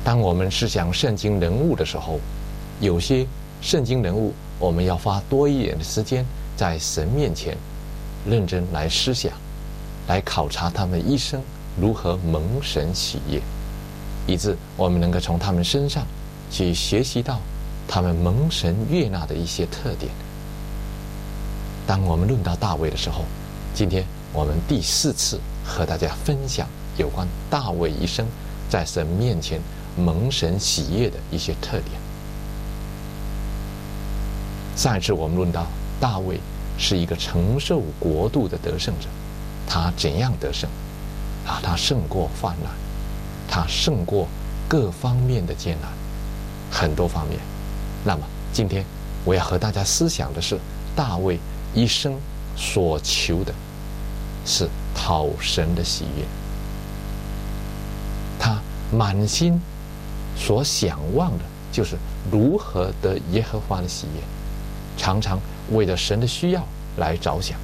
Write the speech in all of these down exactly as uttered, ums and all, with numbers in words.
当我们思想圣经人物的时候，有些圣经人物我们要花多一点的时间在神面前认真来思想，来考察他们一生如何蒙神喜悦，以致我们能够从他们身上去学习到他们蒙神悦纳的一些特点。当我们论到大卫的时候，今天我们第四次和大家分享有关大卫一生在神面前蒙神喜悦的一些特点。上一次我们论到大卫是一个承受国度的得胜者，他怎样得胜啊？他胜过患难，他胜过各方面的艰难，很多方面。那么今天我要和大家思想的是，大卫一生所求的是讨神的喜悦，他满心所想望的就是如何得耶和华的喜悦，常常为了神的需要来着想。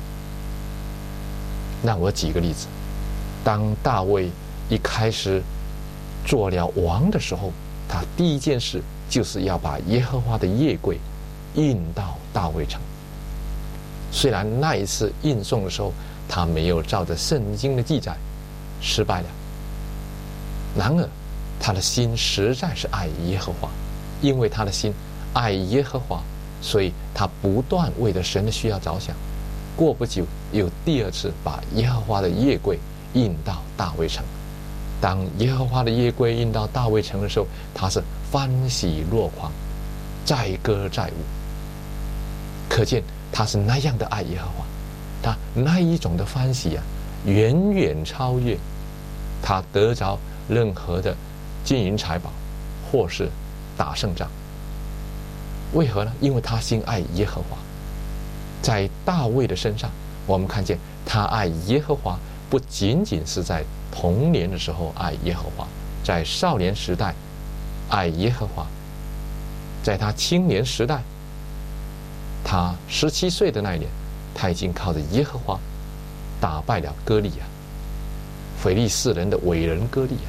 让我举个例子，当大卫一开始做了王的时候，他第一件事就是要把耶和华的约柜运到大卫城。虽然那一次运送的时候他没有照着圣经的记载，失败了，然而他的心实在是爱耶和华，因为他的心爱耶和华，所以他不断为了神的需要着想。过不久又第二次把耶和华的约柜运到大卫城。当耶和华的约柜运到大卫城的时候，他是欢喜若狂，载歌载舞，可见他是那样的爱耶和华。他那一种的欢喜啊，远远超越他得着任何的金银财宝或是打胜仗。为何呢？因为他心爱耶和华。在大卫的身上，我们看见他爱耶和华不仅仅是在童年的时候爱耶和华，在少年时代爱耶和华，在他青年时代，他十七岁的那一年，他已经靠着耶和华打败了歌利亚，非利士人的伟人歌利亚。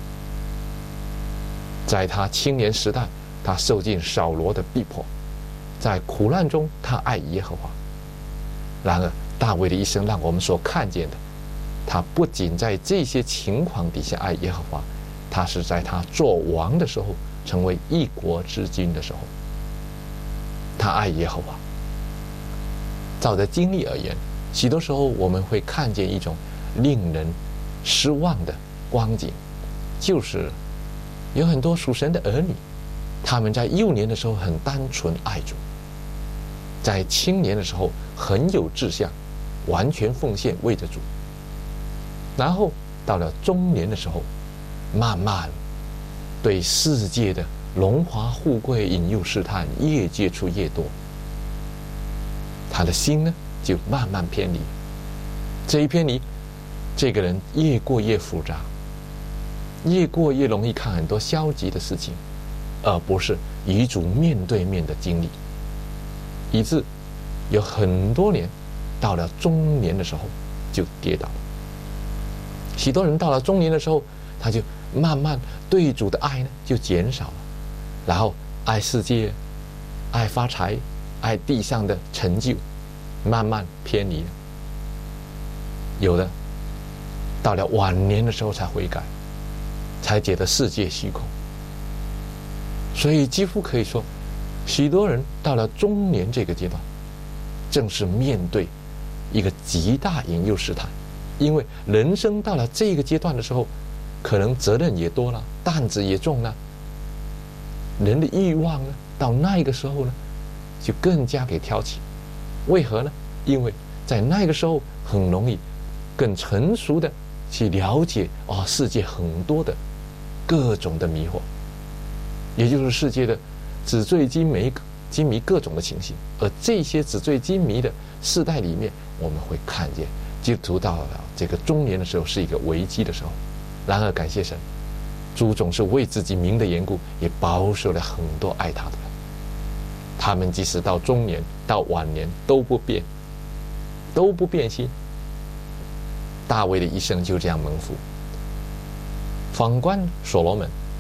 在他青年时代，他受尽扫罗的逼迫，在苦难中他爱耶和华。然而大卫的一生让我们所看见的，他不仅在这些情况底下爱耶和华，他是在他做王的时候，成为一国之君的时候，他爱耶和华。照着经历而言，许多时候我们会看见一种令人失望的光景，就是有很多属神的儿女，他们在幼年的时候很单纯爱主，在青年的时候很有志向，完全奉献为着主，然后到了中年的时候，慢慢对世界的荣华富贵引诱试探越接触越多，他的心呢就慢慢偏离。这一偏离，这个人越过越复杂，越过越容易看很多消极的事情，而不是与主面对面的经历，以致有很多年到了中年的时候就跌倒了。许多人到了中年的时候，他就慢慢对主的爱呢就减少了，然后爱世界，爱发财，爱地上的成就，慢慢偏离了。有的到了晚年的时候才悔改，才觉得世界虚空。所以几乎可以说，许多人到了中年这个阶段，正是面对一个极大引诱试探。因为人生到了这个阶段的时候，可能责任也多了，担子也重了，人的欲望呢，到那个时候呢，就更加给挑起。为何呢？因为在那个时候很容易更成熟的去了解哦，世界很多的各种的迷惑，也就是世界的纸醉金迷、金迷各种的情形。而这些纸醉金迷的世代里面，我们会看见基督徒到了这个中年的时候是一个危机的时候。然而感谢神，主总是为自己名的缘故，也保守了很多爱他的人。他们即使到中年到晚年都不变，都不变心。大卫的一生就这样蒙福。反观所罗门，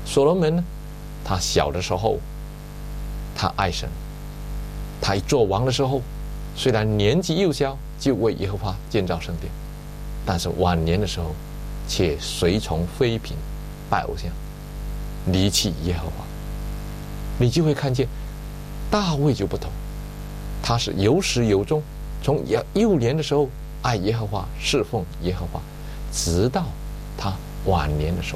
所罗门呢，他小的时候，他爱神，他一做王的时候，虽然年纪幼小，就为耶和华建造圣殿，但是晚年的时候，却随从妃嫔，拜偶像，离弃耶和华。你就会看见大卫就不同，他是有始有终，从幼年的时候爱耶和华，侍奉耶和华，直到他晚年的时候，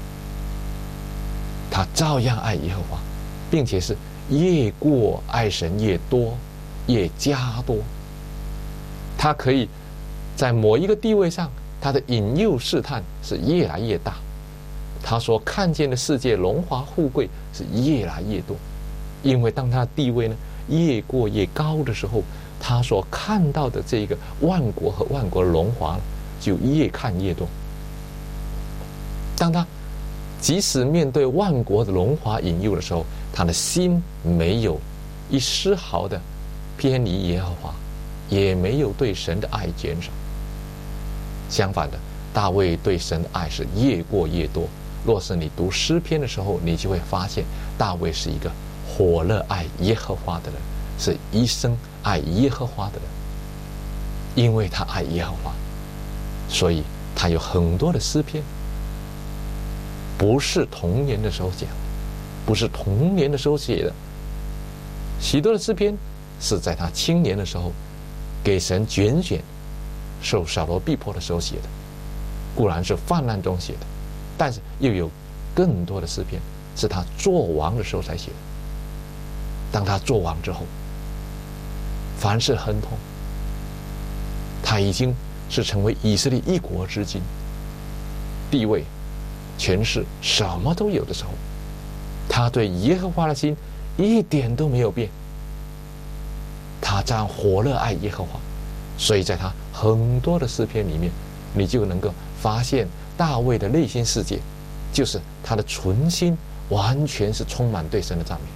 他照样爱耶和华，并且是越过爱神越多，越加多。他可以在某一个地位上，他的引诱试探是越来越大，他所看见的世界荣华富贵是越来越多。因为当他的地位呢越过越高的时候，他所看到的这个万国和万国的荣华就越看越多。当他即使面对万国的荣华引诱的时候，他的心没有一丝毫的偏离耶和华，也没有对神的爱减少。相反的，大卫对神的爱是越过越多。若是你读诗篇的时候，你就会发现大卫是一个火热爱耶和华的人，是一生爱耶和华的人。因为他爱耶和华，所以他有很多的诗篇不是童年的时候讲的，不是童年的时候写的，许多的诗篇是在他青年的时候给神拣选，受扫罗逼迫的时候写的，固然是泛滥中写的，但是又有更多的诗篇是他做王的时候才写的。当他做王之后，凡事亨通，他已经是成为以色列一国之君，地位权势什么都有的时候，他对耶和华的心一点都没有变，他这样火热爱耶和华。所以在他很多的诗篇里面，你就能够发现大卫的内心世界，就是他的存心完全是充满对神的赞美。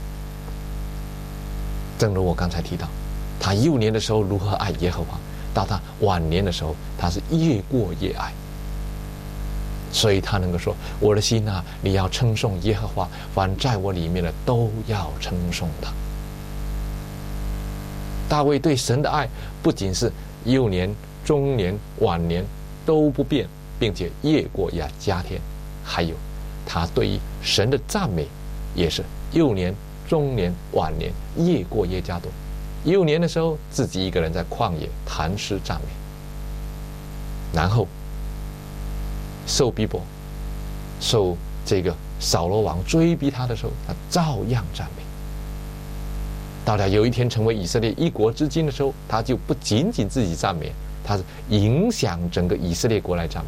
正如我刚才提到，他幼年的时候如何爱耶和华，到他晚年的时候，他是越过越爱。所以他能够说，我的心啊，你要称颂耶和华，凡在我里面的都要称颂他。大卫对神的爱不仅是幼年、中年、晚年都不变，并且越过越加添，还有他对于神的赞美也是幼年、中年、晚年越过越加多。幼年的时候自己一个人在旷野弹诗赞美，然后受逼迫，受这个扫罗王追逼他的时候，他照样赞美。到了有一天成为以色列一国之君的时候，他就不仅仅自己赞美，他是影响整个以色列国来赞美。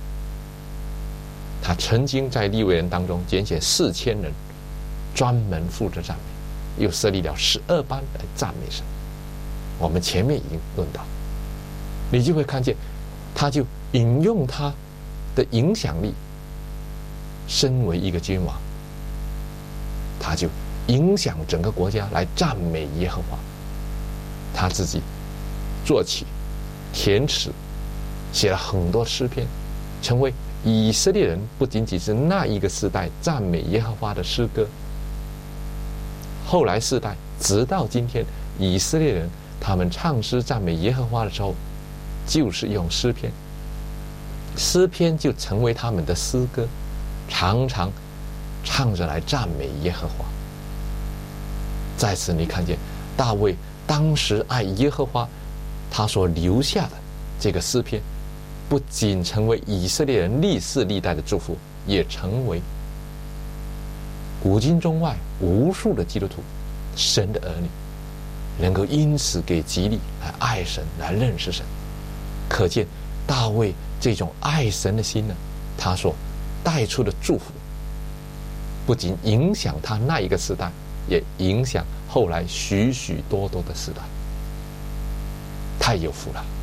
他曾经在利未人当中拣选四千人，专门负责赞美，又设立了十二班来赞美神。我们前面已经论到，你就会看见，他就引用他的影响力，身为一个君王，他就影响整个国家来赞美耶和华。他自己作曲填词，写了很多诗篇，成为以色列人不仅仅是那一个世代赞美耶和华的诗歌。后来世代直到今天，以色列人他们唱诗赞美耶和华的时候，就是用诗篇，诗篇就成为他们的诗歌，常常唱着来赞美耶和华。在此你看见大卫当时爱耶和华，他所留下的这个诗篇，不仅成为以色列人历世历代的祝福，也成为古今中外无数的基督徒神的儿女能够因此给激励，来爱神，来认识神。可见大卫这种爱神的心呢，他所带出的祝福，不仅影响他那一个时代，也影响后来许许多多的时代。太有福了。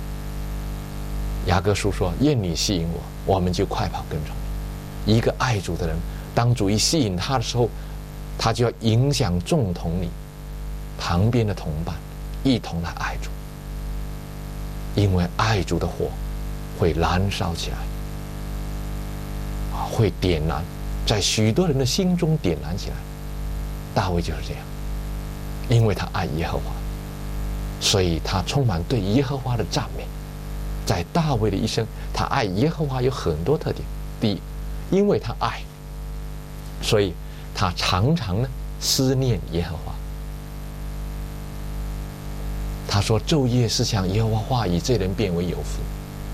雅各书说，愿你吸引我，我们就快跑跟从你。一个爱主的人，当主一吸引他的时候，他就要影响众同你旁边的同伴，一同来爱主。因为爱主的火会燃烧起来，会点燃在许多人的心中点燃起来。大卫就是这样，因为他爱耶和华，所以他充满对耶和华的赞美。在大卫的一生，他爱耶和华有很多特点。第一，因为他爱，所以他常常呢思念耶和华。他说：“昼夜思想耶和华话语，这人变为有福。”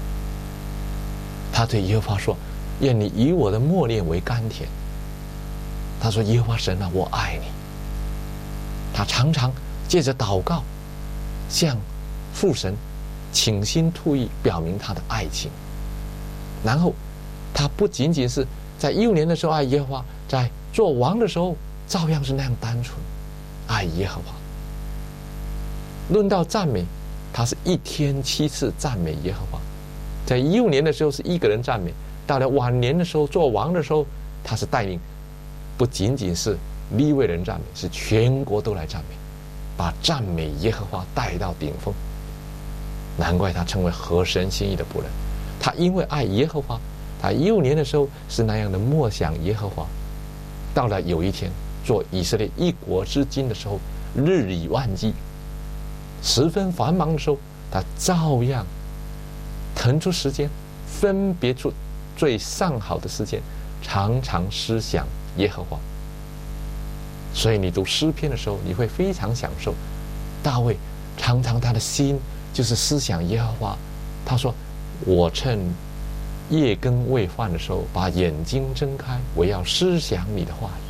他对耶和华说：“愿你以我的默念为甘甜。”他说：“耶和华神啊，我爱你。”他常常借着祷告向父神倾心吐意，表明他的爱情。然后他不仅仅是在幼年的时候爱耶和华，在做王的时候照样是那样单纯爱耶和华。论到赞美，他是一天七次赞美耶和华。在幼年的时候是一个人赞美，到了晚年的时候做王的时候，他是带领不仅仅是利未人赞美，是全国都来赞美，把赞美耶和华带到顶峰。难怪他成为合神心意的仆人。他因为爱耶和华，他幼年的时候是那样的默想耶和华。到了有一天做以色列一国之君的时候，日理万机，十分繁忙的时候，他照样腾出时间，分别出最上好的时间，常常思想耶和华。所以你读诗篇的时候，你会非常享受大卫常常他的心就是思想耶和华。他说：“我趁夜更未饭的时候，把眼睛睁开，我要思想你的话语。”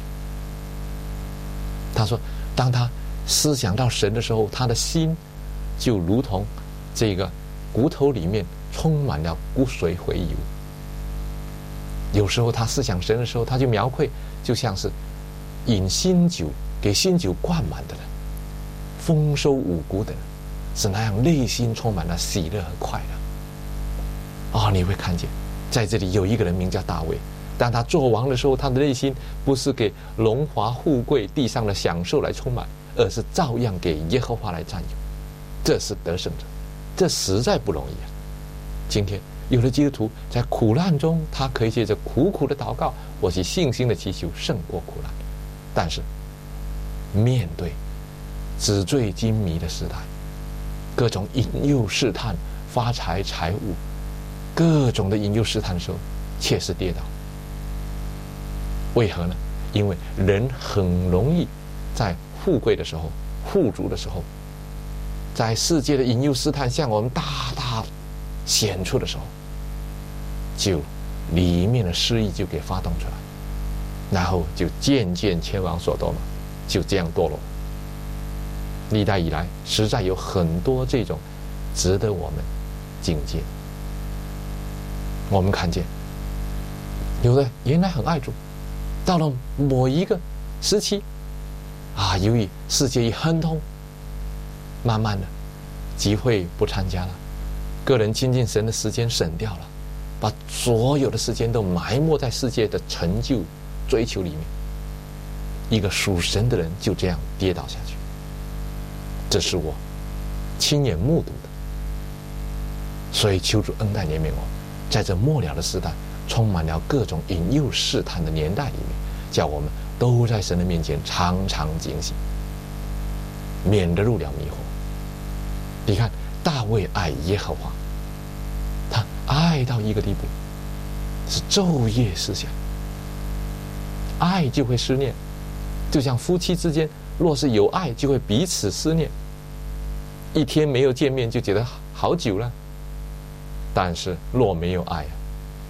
他说，当他思想到神的时候，他的心就如同这个骨头里面充满了骨髓回游。有时候他思想神的时候，他就描绘就像是饮新酒，给新酒灌满的人，丰收五谷的人，是那样内心充满了喜乐和快乐。哦，你会看见在这里有一个人名叫大卫，当他做王的时候，他的内心不是给荣华富贵地上的享受来充满，而是照样给耶和华来占有。这是得胜者，这实在不容易啊。今天有的基督徒在苦难中，他可以借着苦苦的祷告或是信心的祈求胜过苦难，但是面对纸醉金迷的时代，各种引诱试探发财财物，各种的引诱试探的时候，却是跌倒。为何呢？因为人很容易在富贵的时候、富足的时候，在世界的引诱试探向我们大大显出的时候，就里面的失意就给发动出来，然后就渐渐前往所多玛，就这样堕落。历代以来实在有很多这种值得我们警戒。我们看见有的原来很爱主，到了某一个时期啊，由于世界一亨通，慢慢的集会不参加了，个人亲近神的时间省掉了，把所有的时间都埋没在世界的成就追求里面，一个属神的人就这样跌倒下去。这是我亲眼目睹的。所以求主恩待怜悯我，在这末了的时代，充满了各种引诱试探的年代里面，叫我们都在神的面前常常警醒，免得入了迷惑。你看大卫爱耶和华，他爱到一个地步，是昼夜思想。爱就会思念，就像夫妻之间若是有爱，就会彼此思念。一天没有见面就觉得好久了，但是若没有爱啊，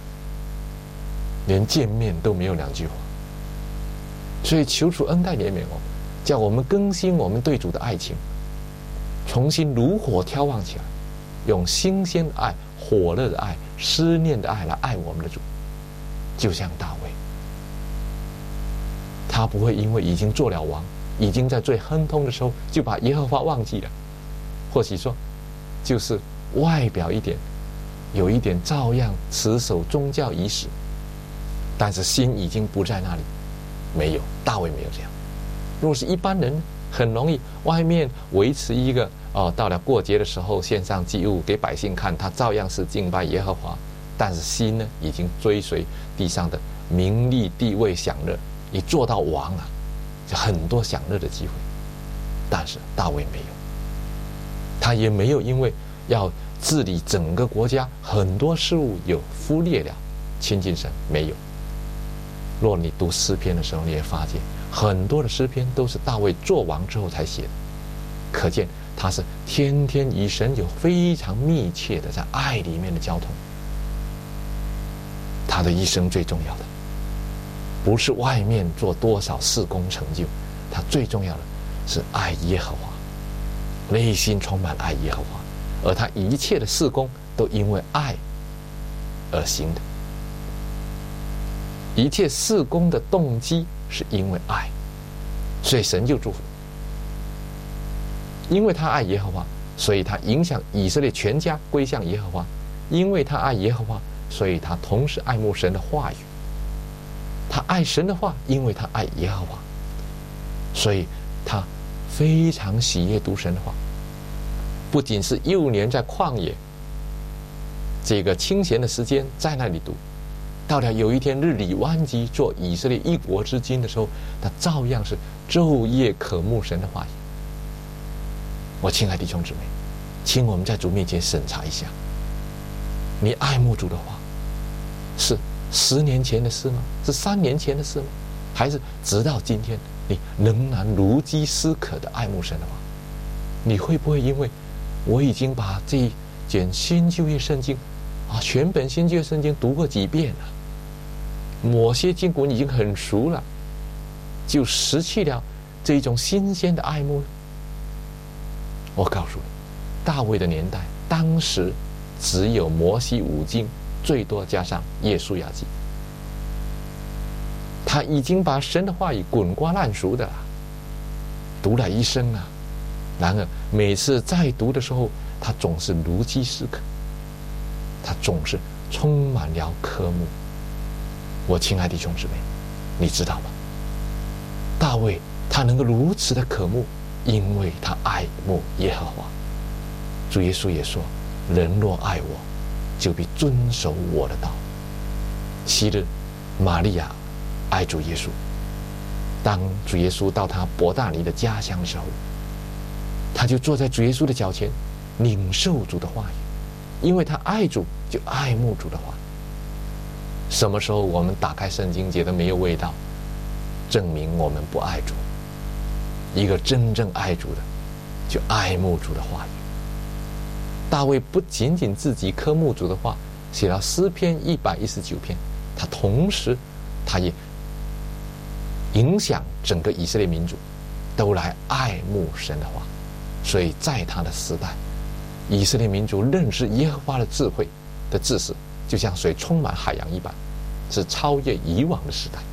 连见面都没有两句话。所以求主恩待怜悯我们，叫我们更新我们对主的爱情，重新如火挑旺起来，用新鲜的爱、火热的爱、思念的爱来爱我们的主。就像大卫，他不会因为已经做了王，已经在最亨通的时候就把耶和华忘记了，或许说就是外表一点有一点照样持守宗教仪式，但是心已经不在那里。没有，大卫没有这样。若是一般人，很容易外面维持一个哦，到了过节的时候献上祭物给百姓看，他照样是敬拜耶和华，但是心呢已经追随地上的名利、地位、享乐，你做到王啊，就很多享乐的机会。但是大卫没有，他也没有因为要治理整个国家很多事物有忽略了亲近神，没有。若你读诗篇的时候，你也发现很多的诗篇都是大卫做王之后才写的，可见他是天天与神有非常密切的在爱里面的交通。他的一生最重要的不是外面做多少事工成就，他最重要的是爱耶和华，内心充满爱耶和华，而他一切的事工都因为爱而行的，一切事工的动机是因为爱，所以神就祝福。因为他爱耶和华，所以他影响以色列全家归向耶和华。因为他爱耶和华，所以他同时爱慕神的话语。他爱神的话，因为他爱耶和华，所以他非常喜悦读神的话。不仅是幼年在旷野这个清闲的时间在那里读，到了有一天日理万机做以色列一国之君的时候，他照样是昼夜渴慕神的话语。我亲爱的弟兄姊妹，请我们在主面前审查一下，你爱慕主的话是十年前的事吗？是三年前的事吗？还是直到今天你仍然如饥似渴的爱慕神的话？你会不会因为我已经把这一卷新旧约圣经啊，全本新旧约圣经读过几遍了，某些经文已经很熟了，就失去了这种新鲜的爱慕？我告诉你，大卫的年代当时只有摩西五经，最多加上耶书亚记，他已经把神的话语滚瓜烂熟的了，读了一生啊。然而每次在读的时候，他总是如饥似渴，他总是充满了渴慕。我亲爱的弟兄姊妹，你知道吗？大卫他能够如此的渴慕，因为他爱慕耶和华。主耶稣也说，人若爱我，就必遵守我的道。昔日玛利亚爱主耶稣，当主耶稣到他伯大尼的家乡的时候，他就坐在主耶稣的脚前领受主的话语，因为他爱主，就爱慕主的话。什么时候我们打开圣经觉得没有味道，证明我们不爱主。一个真正爱主的，就爱慕主的话语。大卫不仅仅自己科目主的话，写了诗篇一百一十九篇，他同时他也影响整个以色列民族都来爱慕神的话。所以在他的时代，以色列民族认识耶和华的智慧的知识，就像水充满海洋一般，是超越以往的时代。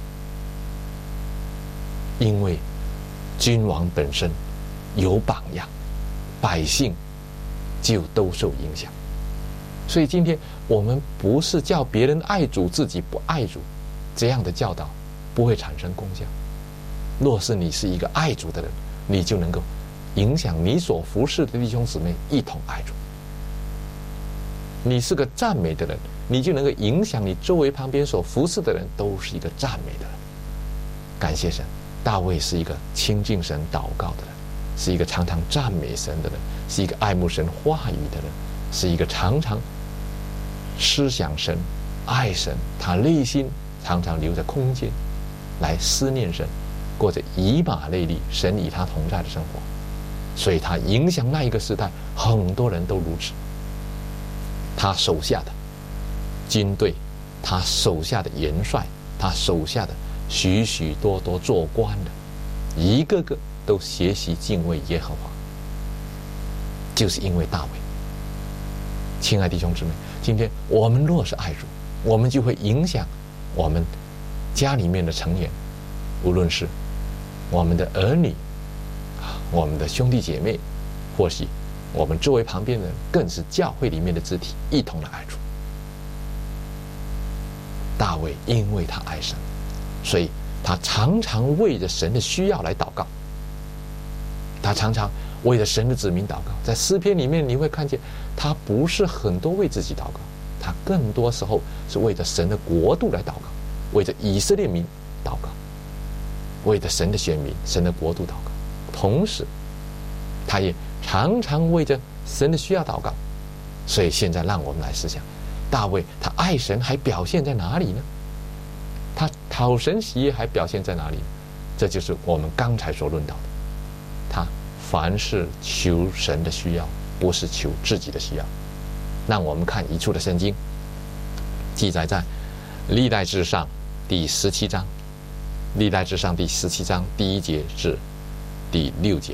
因为君王本身有榜样，百姓就都受影响。所以今天我们不是叫别人爱主，自己不爱主，这样的教导不会产生功效。若是你是一个爱主的人，你就能够影响你所服侍的弟兄姊妹一同爱主。你是个赞美的人，你就能够影响你周围旁边所服侍的人都是一个赞美的人。感谢神，大卫是一个亲近神祷告的人，是一个常常赞美神的人，是一个爱慕神话语的人，是一个常常思想神爱神，他内心常常留着空间来思念神，过着以马内利神与他同在的生活。所以他影响那一个时代，很多人都如此。他手下的军队，他手下的元帅，他手下的许许多多做官的，一个个都学习敬畏耶和华，就是因为大卫。亲爱的弟兄姊妹，今天我们若是爱主，我们就会影响我们家里面的成员，无论是我们的儿女，我们的兄弟姐妹，或许我们周围旁边的人，更是教会里面的肢体，一同来爱主。大卫因为他爱神，所以他常常为着神的需要来祷告，他常常为着神的子民祷告。在诗篇里面你会看见，他不是很多为自己祷告，他更多时候是为着神的国度来祷告， 为着以色列民祷告，为着神的选民、神的国度祷告。同时，他也常常为着神的需要祷告。所以现在让我们来思想，大卫他爱神还表现在哪里呢？他讨神喜悦还表现在哪里呢？这就是我们刚才所论到的，他凡是求神的需要，不是求自己的需要。让我们看一处的圣经，记载在历代志上第十七章，历代志上第十七章第一节至第六节，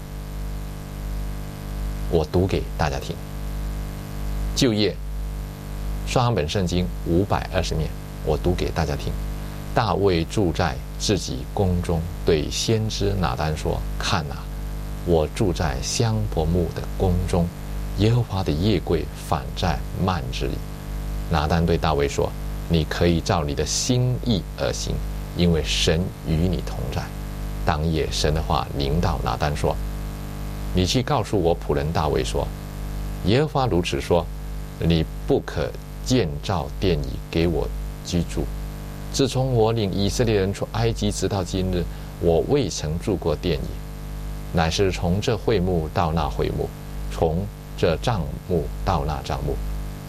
我读给大家听。旧约双本圣经五百二十面，我读给大家听。大卫住在自己宫中，对先知拿单说：看啊，我住在香柏木的宫中，耶和华的业柜反在幔子里。拿单对大卫说：你可以照你的心意而行，因为神与你同在。当夜神的话临到拿单说：你去告诉我仆人大卫说，耶和华如此说，你不可建造殿宇给我居住。自从我领以色列人出埃及直到今日，我未曾住过殿宇，乃是从这会幕到那会幕，从这帐幕到那帐幕，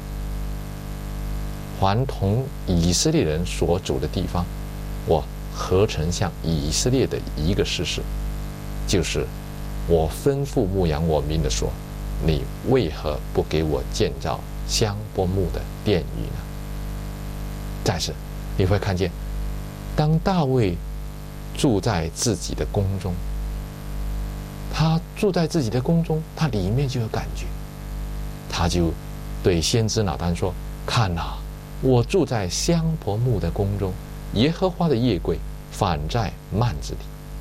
凡同以色列人所住的地方，我何曾向以色列的一个事实，就是我吩咐牧养我民的说，你为何不给我建造香柏木的殿宇呢？再次你会看见，当大卫住在自己的宫中，他住在自己的宫中，他里面就有感觉，他就对先知拿单说：看啊，我住在香柏木的宫中，耶和华的业柜反在幔子里。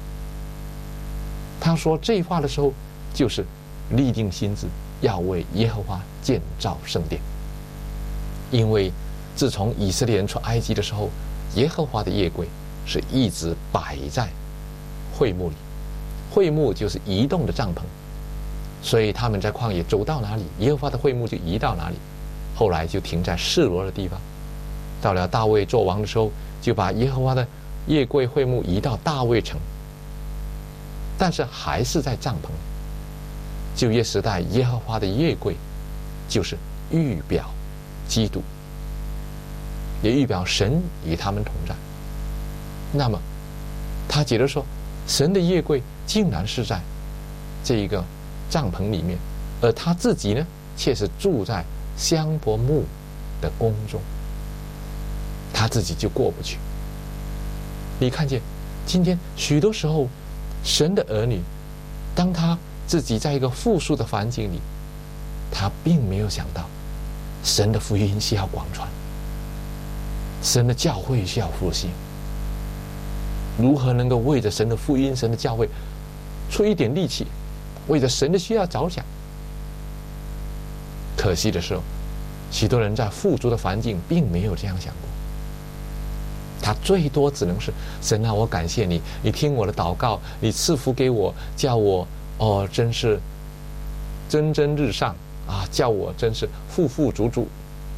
他说这话的时候，就是立定心志要为耶和华建造圣殿。因为自从以色列人出埃及的时候，耶和华的业柜是一直摆在会幕里，会幕就是移动的帐篷，所以他们在旷野走到哪里，耶和华的会幕就移到哪里。后来就停在示罗的地方，到了大卫做王的时候，就把耶和华的业柜会幕移到大卫城，但是还是在帐篷里。旧约时代耶和华的业柜就是预表基督，也预表神与他们同在。那么他接着说，神的业柜竟然是在这一个帐篷里面，而他自己呢却是住在香柏木的宫中，他自己就过不去。你看见今天许多时候神的儿女，当他自己在一个富庶的环境里，他并没有想到神的福音需要广传，神的教会需要复兴，如何能够为着神的福音、神的教会出一点力气，为着神的需要着想。可惜的是，许多人在富足的环境并没有这样想过，他最多只能是：神啊，我感谢你，你听我的祷告，你赐福给我，叫我哦，真是蒸蒸日上啊，叫我真是富富足足。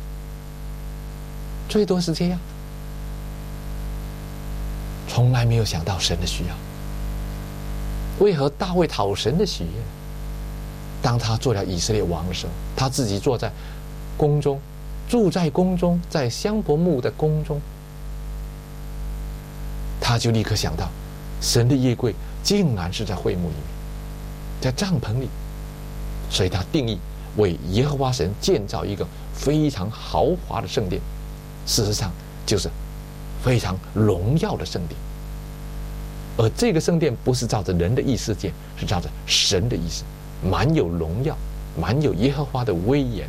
最多是这样，从来没有想到神的需要。为何大卫讨神的喜悦？当他做了以色列王的时候，他自己坐在宫中，住在宫中，在香柏木的宫中，他就立刻想到神的业柜竟然是在会幕里面，在帐篷里，所以他定义为耶和华神建造一个非常豪华的圣殿，事实上就是非常荣耀的圣殿。而这个圣殿不是照着人的意思建，是照着神的意思，满有荣耀，满有耶和华的威严，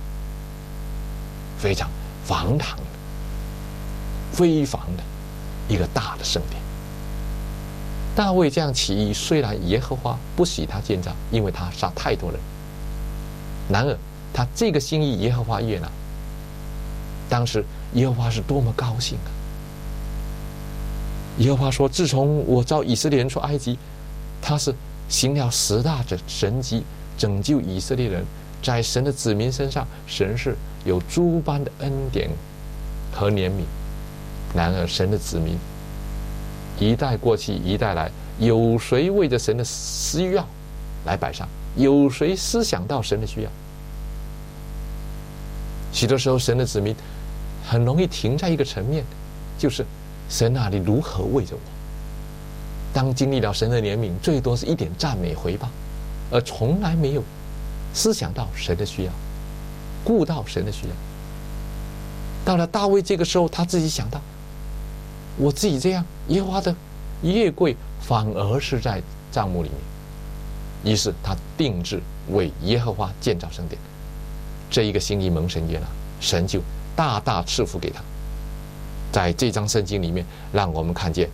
非常堂堂的、非凡的一个大的圣殿。大卫这样起义，虽然耶和华不许他建造，因为他杀太多人，然而他这个心意耶和华悦纳。当时耶和华是多么高兴啊！耶和华说：自从我召以色列人出埃及，他是行了十大的神迹，拯救以色列人，在神的子民身上，神是有诸般的恩典和怜悯， 然而神的子民一代过去一代来，有谁为着神的需要来摆上？有谁思想到神的需要？许多时候神的子民很容易停在一个层面，就是神啊，你如何为着我？当经历了神的怜悯，最多是一点赞美回报，而从来没有思想到神的需要，顾到神的需要。到了大卫这个时候，他自己想到，我自己这样，耶和华的约柜反而是在帐幕里面，于是他定制为耶和华建造圣殿。这一个心意蒙神悦纳，神就大大赐福给他。在这章圣经里面，让我们看见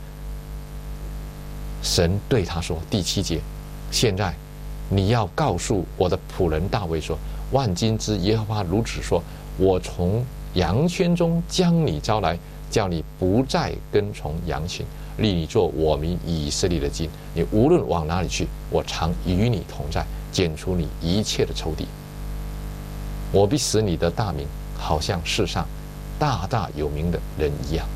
神对他说，第七节，现在你要告诉我的仆人大卫说，万军之耶和华如此说，我从羊圈中将你招来，叫你不再跟从羊群，立你做我民以色列的君。你无论往哪里去，我常与你同在，剪除你一切的仇敌。我必使你的大名好像世上大大有名的人一样。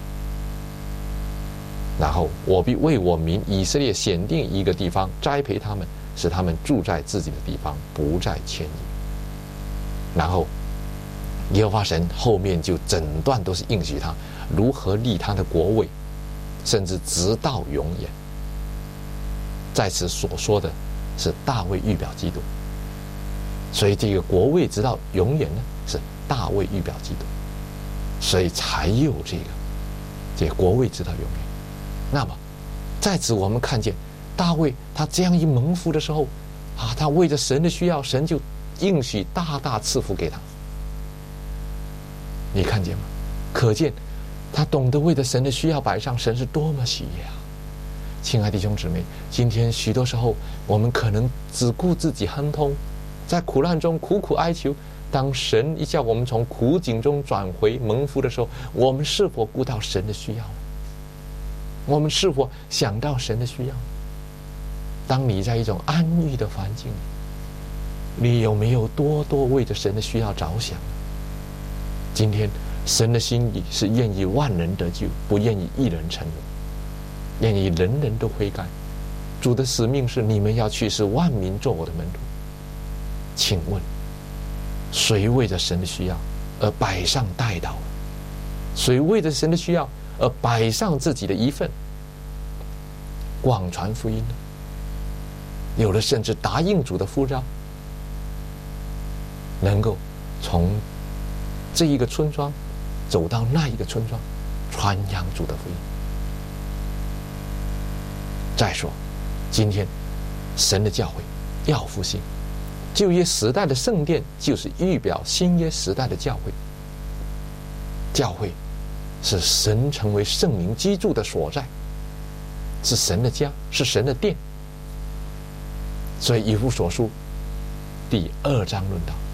然后我必为我民以色列选定一个地方，栽培他们，使他们住在自己的地方，不再迁移。然后耶和华神后面就整段都是应许他如何立他的国位，甚至直到永远。在此所说的是大卫预表基督，所以这个国位直到永远呢，是大卫预表基督，所以才有这个这个国位直到永远。那么在此我们看见大卫他这样一蒙福的时候啊，他为着神的需要，神就应许大大赐福给他。你看见吗？可见他懂得为着神的需要摆上，神是多么喜悦啊！亲爱的弟兄姊妹，今天许多时候我们可能只顾自己亨通，在苦难中苦苦哀求，当神一叫我们从苦境中转回蒙福的时候，我们是否顾到神的需要？我们是否想到神的需要？当你在一种安逸的环境里，你有没有多多为着神的需要着想？今天神的心意是愿意万人得救，不愿意一人沉沦，愿意人人都悔改。主的使命是你们要去使万民做我的门徒。请问谁为着神的需要而摆上代祷？谁为着神的需要而摆上自己的一份广传福音呢？有的甚至答应主的呼召，能够从这一个村庄走到那一个村庄，传扬主的福音。再说今天神的教会要复兴，旧约时代的圣殿就是预表新约时代的教会。教会是神成为圣灵居住的所在，是神的家，是神的殿。所以以弗所书第二章论到，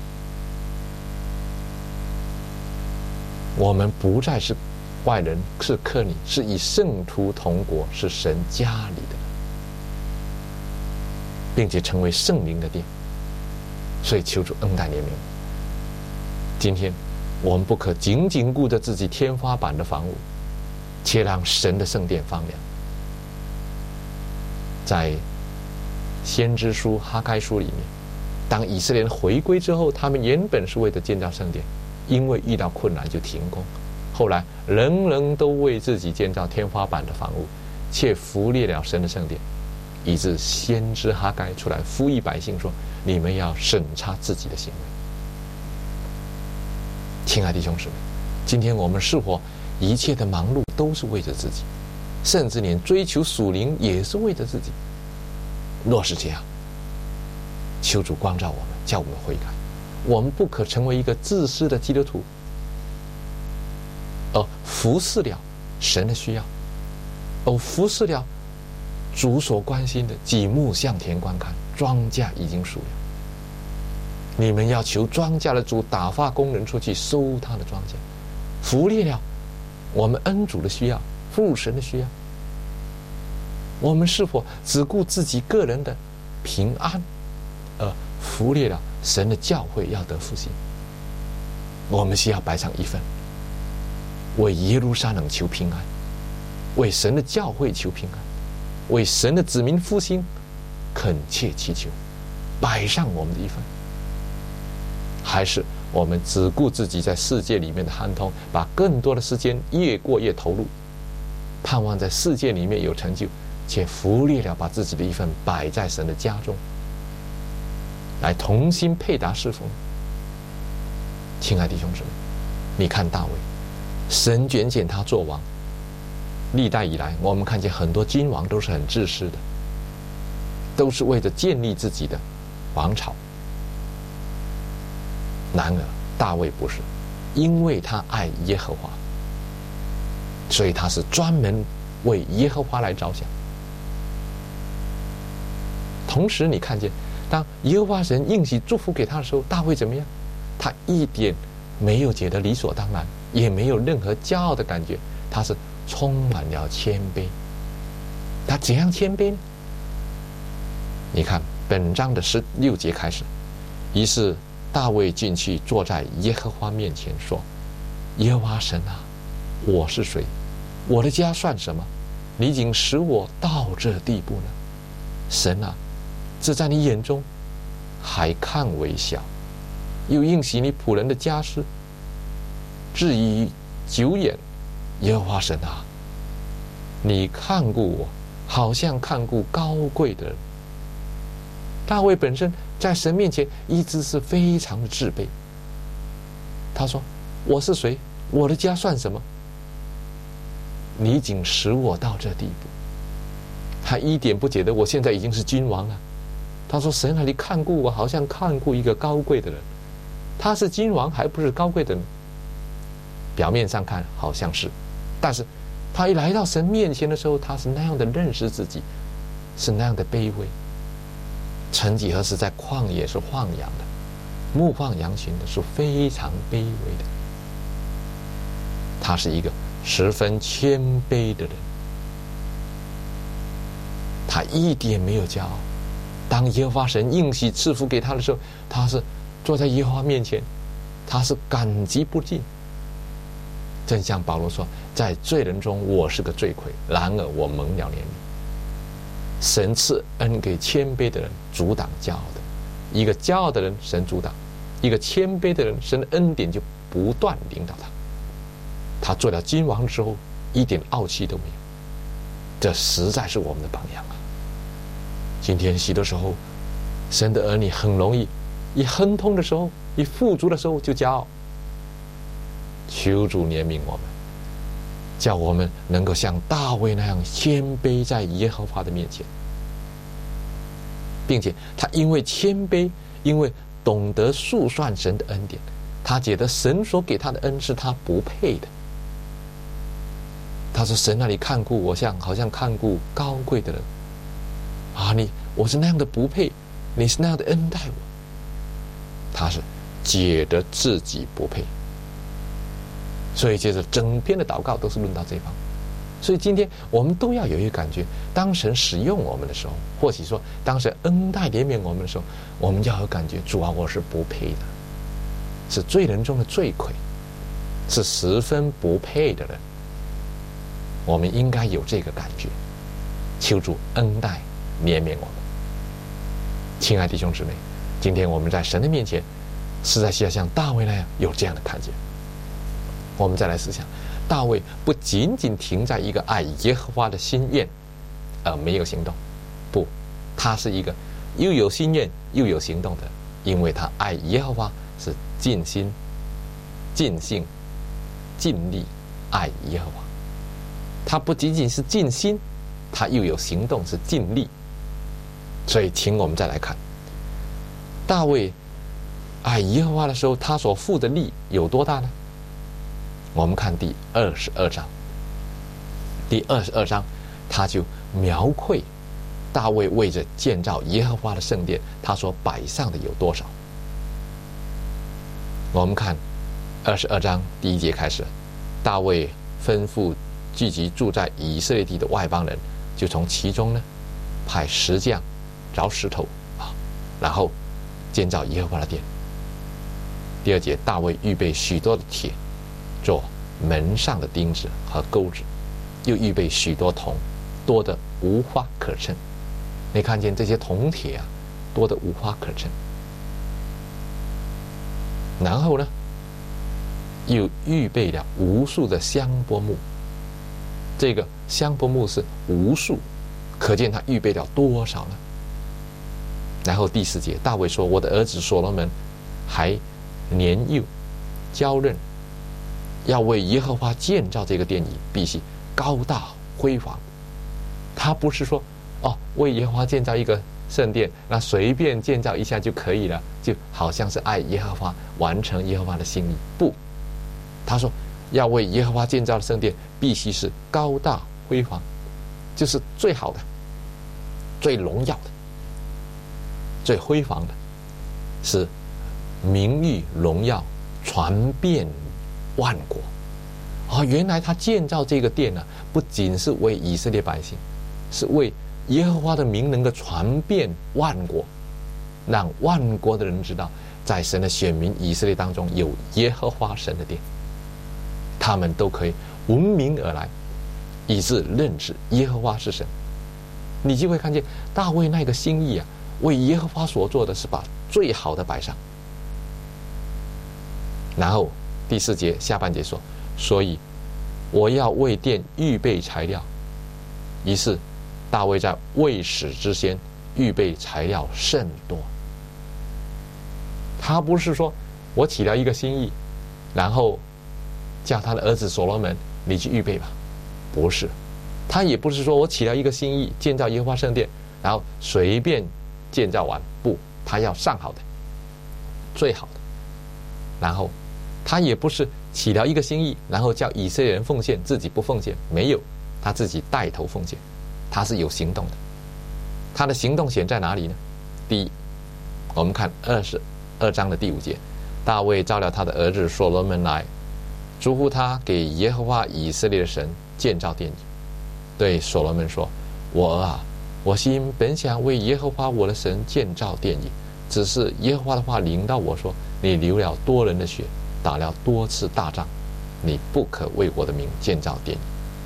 我们不再是外人，是客旅，是以圣徒同国，是神家里的人，并且成为圣灵的殿。所以求主恩待怜悯。今天我们不可仅仅顾着自己天花板的房屋，且让神的圣殿放亮。在先知书哈该书里面，当以色列人回归之后，他们原本是为了建造圣殿，因为遇到困难就停工，后来人人都为自己建造天花板的房屋，却忽略了神的圣殿，以致先知哈该出来呼吁百姓说，你们要审查自己的行为。亲爱的弟兄姊妹，今天我们是否一切的忙碌都是为着自己，甚至连追求属灵也是为着自己？若是这样，求主光照我们，叫我们悔改。我们不可成为一个自私的基督徒，而忽视了神的需要，而忽视了主所关心的举目向田观看，庄稼已经熟了。你们要求庄稼的主打发工人出去收他的庄稼，忽略了我们恩主的需要，父神的需要。我们是否只顾自己个人的平安，而忽略了神的教会要得复兴？我们需要摆上一份为耶路撒冷求平安，为神的教会求平安，为神的子民复兴恳切祈求，摆上我们的一份？还是我们只顾自己在世界里面的亨通，把更多的时间越过越投入，盼望在世界里面有成就，且忽略了把自己的一份摆在神的家中，来同心配搭侍奉？亲爱的弟兄姊妹，你看大卫，神拣选他做王，历代以来我们看见很多君王都是很自私的，都是为着建立自己的王朝。然而大卫不是，因为他爱耶和华，所以他是专门为耶和华来着想。同时你看见，当耶和华神应许祝福给他的时候，大卫怎么样？他一点没有觉得理所当然，也没有任何骄傲的感觉，他是充满了谦卑。他怎样谦卑呢？你看本章的十六节开始，于是大卫进去坐在耶和华面前说：耶和华神啊，我是谁？我的家算什么？你已经使我到这地步了。神啊，这在你眼中还看为小，又应许你仆人的家事，至于久远。耶和华神啊，你看顾我，好像看顾高贵的人。大卫本身在神面前一直是非常的自卑。他说：我是谁？我的家算什么？你已经使我到这地步。他一点不觉得我现在已经是君王了。他说：神啊，你看顾我，好像看顾一个高贵的人。他是君王还不是高贵的人？表面上看好像是，但是他一来到神面前的时候，他是那样的认识自己，是那样的卑微。曾几何时在旷野是放羊的，牧放羊群的，是非常卑微的。他是一个十分谦卑的人，他一点没有骄傲。当耶和华神应许赐福给他的时候，他是坐在耶和华面前，他是感激不尽。正像保罗说，在罪人中我是个罪魁，然而我蒙了怜悯。神赐恩给谦卑的人，阻挡骄傲的。一个骄傲的人神阻挡，一个谦卑的人神的恩典就不断领导他。他做了君王之后一点傲气都没有，这实在是我们的榜样啊。今天许多时候神的儿女很容易一亨通的时候，一富足的时候就骄傲。求主怜悯我们，叫我们能够像大卫那样谦卑在耶和华的面前，并且他因为谦卑，因为懂得数算神的恩典，他觉得神所给他的恩是他不配的。他说：神那里看顾我，像好像看顾高贵的人啊，你我是那样的不配，你是那样的恩待我。他是觉得自己不配。所以接着整篇的祷告都是论到这方。所以今天我们都要有一个感觉，当神使用我们的时候，或许说当神恩待怜悯我们的时候，我们要有感觉，主啊，我是不配的，是罪人中的罪魁，是十分不配的人。我们应该有这个感觉，求主恩待怜悯我们。亲爱的弟兄姊妹，今天我们在神的面前实在需要像大卫那样有这样的看见。我们再来思想，大卫不仅仅停在一个爱耶和华的心愿而没有行动，不，他是一个又有心愿又有行动的，因为他爱耶和华是尽心尽性尽力爱耶和华。他不仅仅是尽心，他又有行动，是尽力。所以请我们再来看大卫爱耶和华的时候，他所付的力有多大呢？我们看第二十二章，第二十二章他就描绘大卫为着建造耶和华的圣殿，他所摆上的有多少。我们看二十二章第一节开始，大卫吩咐聚集住在以色列地的外邦人，就从其中呢派石匠凿石头啊，然后建造耶和华的殿。第二节，大卫预备许多的铁做门上的钉子和钩子，又预备许多铜，多得无法可称。你看见这些铜铁啊，多得无法可称。然后呢，又预备了无数的香柏木。这个香柏木是无数，可见他预备了多少呢？然后第四节，大卫说：“我的儿子所罗门还年幼娇嫩，要为耶和华建造这个殿宇，必须高大辉煌。”他不是说哦，为耶和华建造一个圣殿，那随便建造一下就可以了，就好像是爱耶和华，完成耶和华的心意。不，他说要为耶和华建造的圣殿，必须是高大辉煌，就是最好的、最荣耀的、最辉煌的，是名誉荣耀传遍万国。哦，原来他建造这个殿呢、啊，不仅是为以色列百姓，是为耶和华的名能够传遍万国，让万国的人知道，在神的选民以色列当中有耶和华神的殿，他们都可以闻名而来，以致认知耶和华是神。你就会看见大卫那个心意啊，为耶和华所做的是把最好的摆上。然后第四节下半节说，所以我要为殿预备材料。于是大卫在未死之先预备材料甚多。他不是说我起了一个心意，然后叫他的儿子所罗门你去预备吧，不是。他也不是说我起了一个心意建造耶和华圣殿，然后随便建造完，不，他要上好的，最好的。然后他也不是起了一个心意，然后叫以色列人奉献，自己不奉献，没有，他自己带头奉献，他是有行动的。他的行动显在哪里呢？第一，我们看二十二章的第五节，大卫召了他的儿子所罗门来，嘱咐他给耶和华以色列的神建造殿宇，对所罗门说：“我儿啊，我心本想为耶和华我的神建造殿宇，只是耶和华的话临到我说，你流了多人的血，打了多次大仗，你不可为我的名建造殿宇。”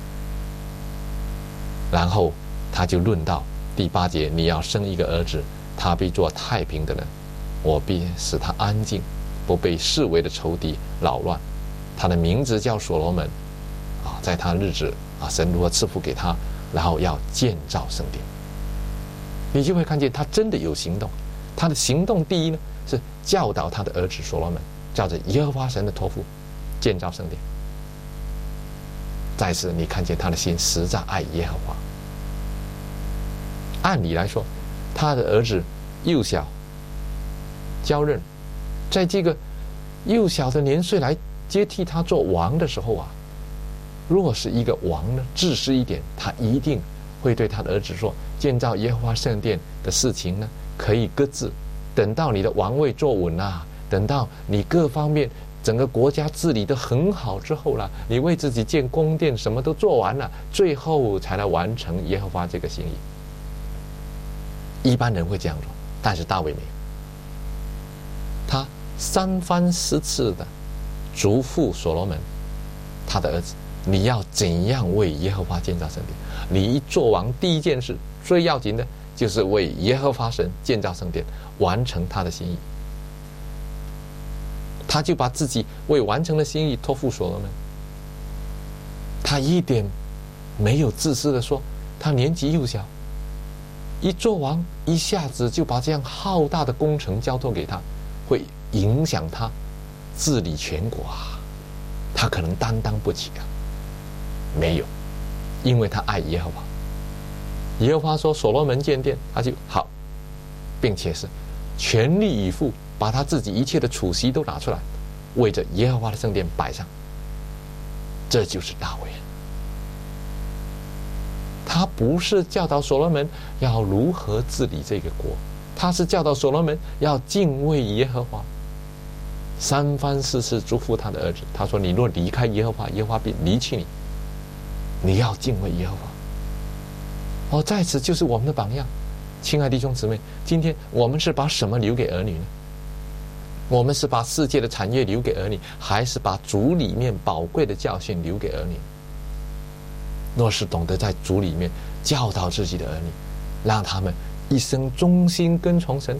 然后他就论到第八节，你要生一个儿子，他必做太平的人，我必使他安静，不被四围的仇敌扰乱。他的名字叫所罗门啊，在他日子啊，神如何赐福给他，然后要建造圣殿。你就会看见他真的有行动。他的行动第一呢，是教导他的儿子所罗门，照着耶和华神的托付建造圣殿。再次你看见他的心实在爱耶和华。按理来说，他的儿子幼小娇嫩，在这个幼小的年岁来接替他做王的时候啊，如果是一个王呢，自私一点，他一定会对他的儿子说，建造耶和华圣殿的事情呢可以搁置，等到你的王位坐稳啊，等到你各方面整个国家治理得很好之后了，你为自己建宫殿什么都做完了，最后才来完成耶和华这个心意。一般人会这样做，但是大卫没有，他三番四次的嘱咐所罗门他的儿子，你要怎样为耶和华建造圣殿。你一做王，第一件事最要紧的就是为耶和华神建造圣殿，完成他的心意。他就把自己为完成的心意托付所罗门，他一点没有自私的说他年纪幼小，一做王一下子就把这样浩大的工程交托给他，会影响他治理全国啊，他可能担当不起啊。没有，因为他爱耶和华。耶和华说所罗门建殿，他就好，并且是全力以赴，把他自己一切的储蓄都拿出来，为着耶和华的圣殿摆上。这就是大卫。他不是教导所罗门要如何治理这个国，他是教导所罗门要敬畏耶和华。三番四次嘱咐他的儿子，他说：“你若离开耶和华，耶和华必离弃你。你要敬畏耶和华。”哦，在此就是我们的榜样。亲爱的弟兄姊妹，今天我们是把什么留给儿女呢？ 我们是把世界的产业留给儿女，还是把主里面宝贵的教训留给儿女？若是懂得在主里面教导自己的儿女，让他们一生忠心跟从神，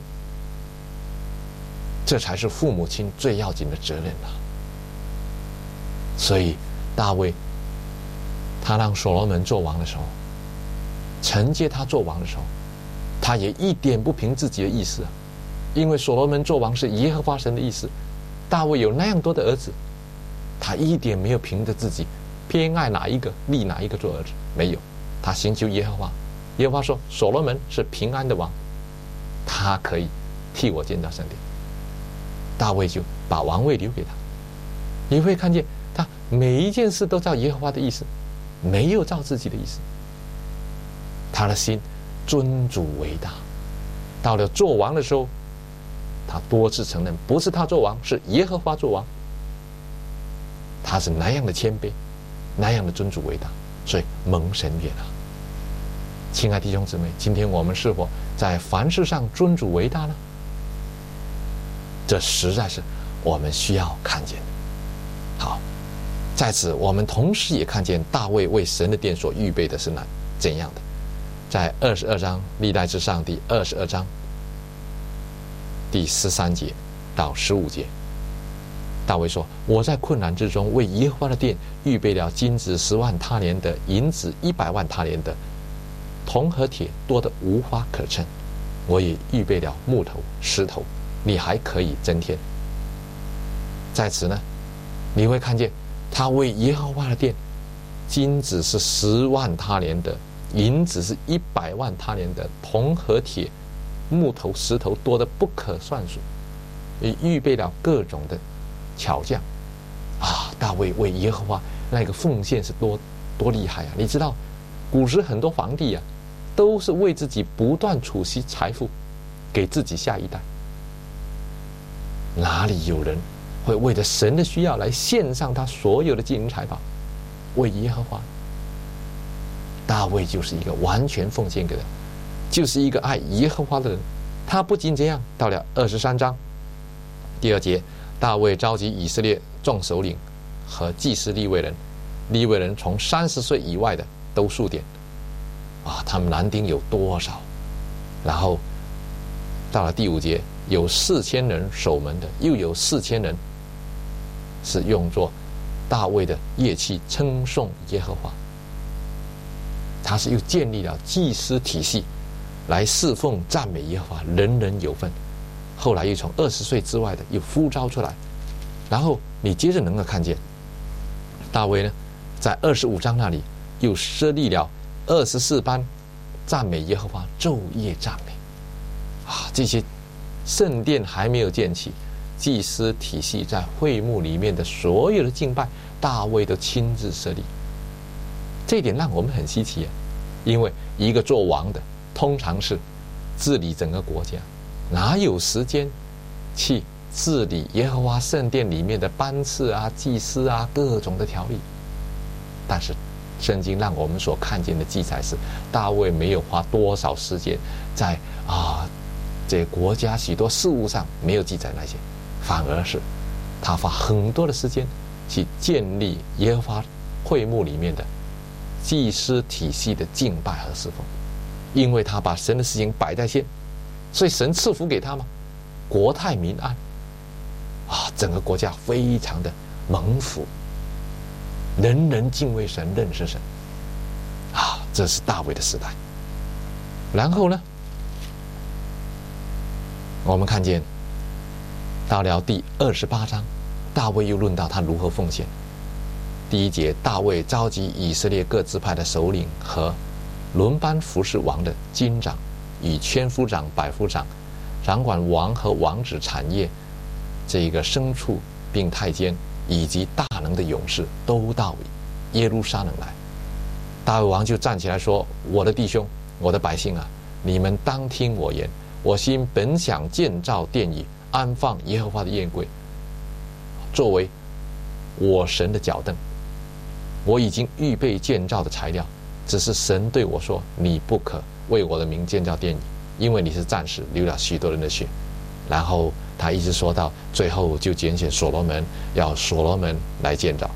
这才是父母亲最要紧的责任啊！所以大卫他让所罗门做王的时候，承接他做王的时候，他也一点不凭自己的意思啊，因为所罗门做王是耶和华神的意思。大卫有那样多的儿子，他一点没有凭着自己偏爱哪一个立哪一个做儿子，没有，他寻求耶和华。耶和华说所罗门是平安的王，他可以替我建造圣殿。大卫就把王位留给他。你会看见他每一件事都照耶和华的意思，没有照自己的意思。他的心尊主为大。到了做王的时候，他多次承认不是他做王，是耶和华做王。他是那样的谦卑，那样的尊主为大，所以蒙神悦纳。亲爱的弟兄姊妹，今天我们是否在凡事上尊主为大呢？这实在是我们需要看见的。好，在此我们同时也看见大卫为神的殿所预备的是哪怎样的。在二十二章历代志上第二十二章第十三节到十五节，大卫说：我在困难之中为耶和华的殿预备了金子十万他连的，银子一百万他连的，铜和铁多得无法可称。我也预备了木头石头，你还可以增添。在此呢，你会看见他为耶和华的殿，金子是十万他连的，银子是一百万他连的，铜和铁木头石头多得不可算数，也预备了各种的巧匠啊！大卫为耶和华那个奉献是多多厉害啊！你知道古时很多皇帝啊，都是为自己不断储蓄财富给自己下一代，哪里有人会为着神的需要来献上他所有的金银财宝为耶和华？大卫就是一个完全奉献给人，就是一个爱耶和华的人。他不仅这样，到了二十三章第二节，大卫召集以色列众首领和祭司利未人，利未人从三十岁以外的都数点啊，他们男丁有多少？然后到了第五节，有四千人守门的，又有四千人是用作大卫的乐器称颂耶和华。他是又建立了祭司体系来侍奉赞美耶和华，人人有份。后来又从二十岁之外的又呼召出来，然后你接着能够看见大卫呢，在二十五章那里又设立了二十四班赞美耶和华昼夜赞美啊！这些圣殿还没有建起，祭司体系在会幕里面的所有的敬拜，大卫都亲自设立。这一点让我们很稀奇啊，因为一个做王的通常是治理整个国家，哪有时间去治理耶和华圣殿里面的班次啊、祭司啊各种的条例？但是圣经让我们所看见的记载是，大卫没有花多少时间在啊这国家许多事务上，没有记载那些，反而是他花很多的时间去建立耶和华会幕里面的祭司体系的敬拜和侍奉。因为他把神的事情摆在先，所以神赐福给他嘛，国泰民安啊，整个国家非常的蒙福，人人敬畏神，认识神啊，这是大卫的时代。然后呢，我们看见到了第二十八章，大卫又论到他如何奉献。第一节，大卫召集以色列各支派的首领和轮班服侍王的军长，与千夫长、百夫长，掌管王和王子产业这一个牲畜，并太监以及大能的勇士都到耶路撒冷来。大卫王就站起来说：我的弟兄，我的百姓啊，你们当听我言。我心本想建造殿宇，安放耶和华的宴柜，作为我神的脚凳。我已经预备建造的材料，只是神对我说：你不可为我的名建造殿宇，因为你是战士，流了许多人的血。然后他一直说到最后就拣选所罗门，要所罗门来建造。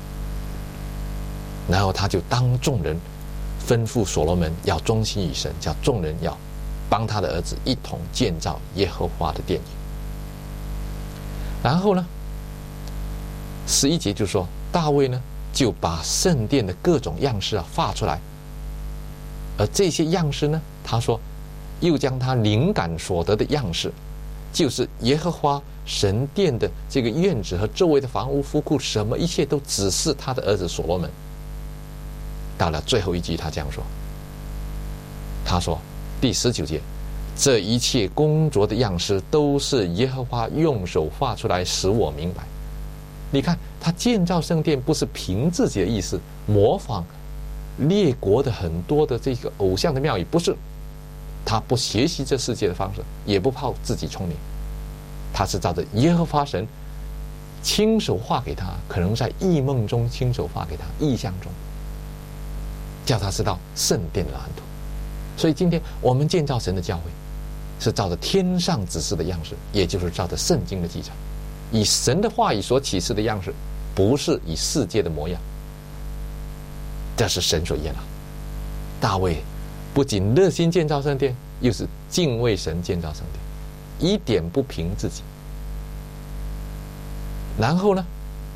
然后他就当众人吩咐所罗门要忠心于神，叫众人要帮他的儿子一同建造耶和华的殿宇。然后呢，十一节就说大卫呢就把圣殿的各种样式啊画出来，而这些样式呢，他说又将他灵感所得的样式，就是耶和华神殿的这个院子和周围的房屋府库，什么一切都指示他的儿子所罗门。到了最后一句，他这样说，他说第十九节，这一切工作的样式都是耶和华用手画出来，使我明白。你看他建造圣殿不是凭自己的意思模仿列国的很多的这个偶像的庙宇，不是，他不学习这世界的方式，也不靠自己聪明，他是照着耶和华神亲手画给他，可能在异梦中亲手画给他，意象中叫他知道圣殿的蓝图。所以今天我们建造神的教会是照着天上指示的样式，也就是照着圣经的记载，以神的话语所启示的样式，不是以世界的模样。这是神所悦纳。大卫不仅热心建造圣殿，又是敬畏神建造圣殿，一点不凭自己。然后呢，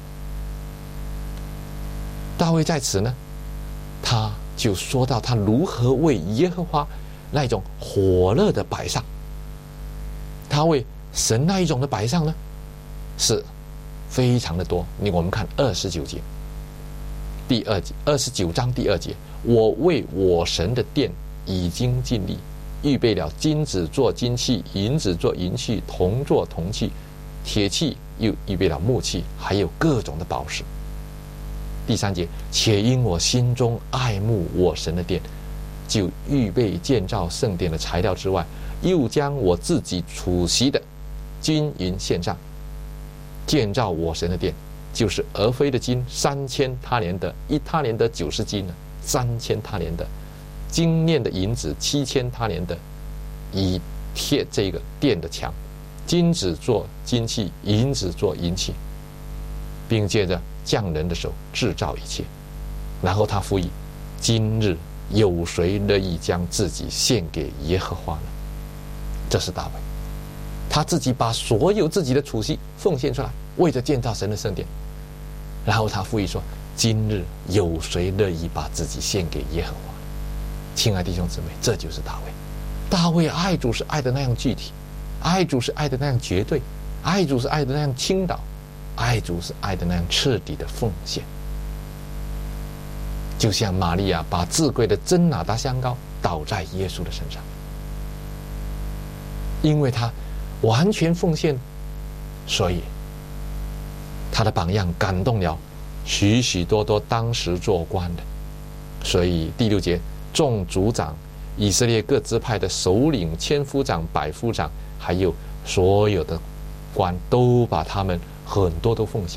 大卫在此呢，他就说到他如何为耶和华那一种火热的摆上。他为神那一种的摆上呢，是非常的多。你我们看二十九节，第二节，二十九章第二节，我为我神的殿已经尽力，预备了金子做金器，银子做银器，铜做铜器，铁器又预备了木器，还有各种的宝石。第三节，且因我心中爱慕我神的殿，就预备建造圣殿的材料之外，又将我自己储蓄的金银献上，建造我神的殿，就是俄斐的金三千他连得，一他连得九十斤呢，三千他连得，精炼的银子七千他连得，以贴这个殿的墙，金子做金器，银子做银器，并借着匠人的手制造一切。然后他复议，今日有谁乐意将自己献给耶和华呢？这是大卫，他自己把所有自己的储蓄奉献出来，为着建造神的圣殿。然后他复议说，今日有谁乐意把自己献给耶和华呢？亲爱的弟兄姊妹，这就是大卫。大卫爱主是爱的那样具体，爱主是爱的那样绝对，爱主是爱的那样倾倒，爱主是爱的那样彻底的奉献。就像玛利亚把至贵的真哪达香膏倒在耶稣的身上，因为他完全奉献，所以他的榜样感动了许许多多当时做官的。所以第六节，众族长、以色列各支派的首领、千夫长、百夫长，还有所有的官，都把他们很多都奉献。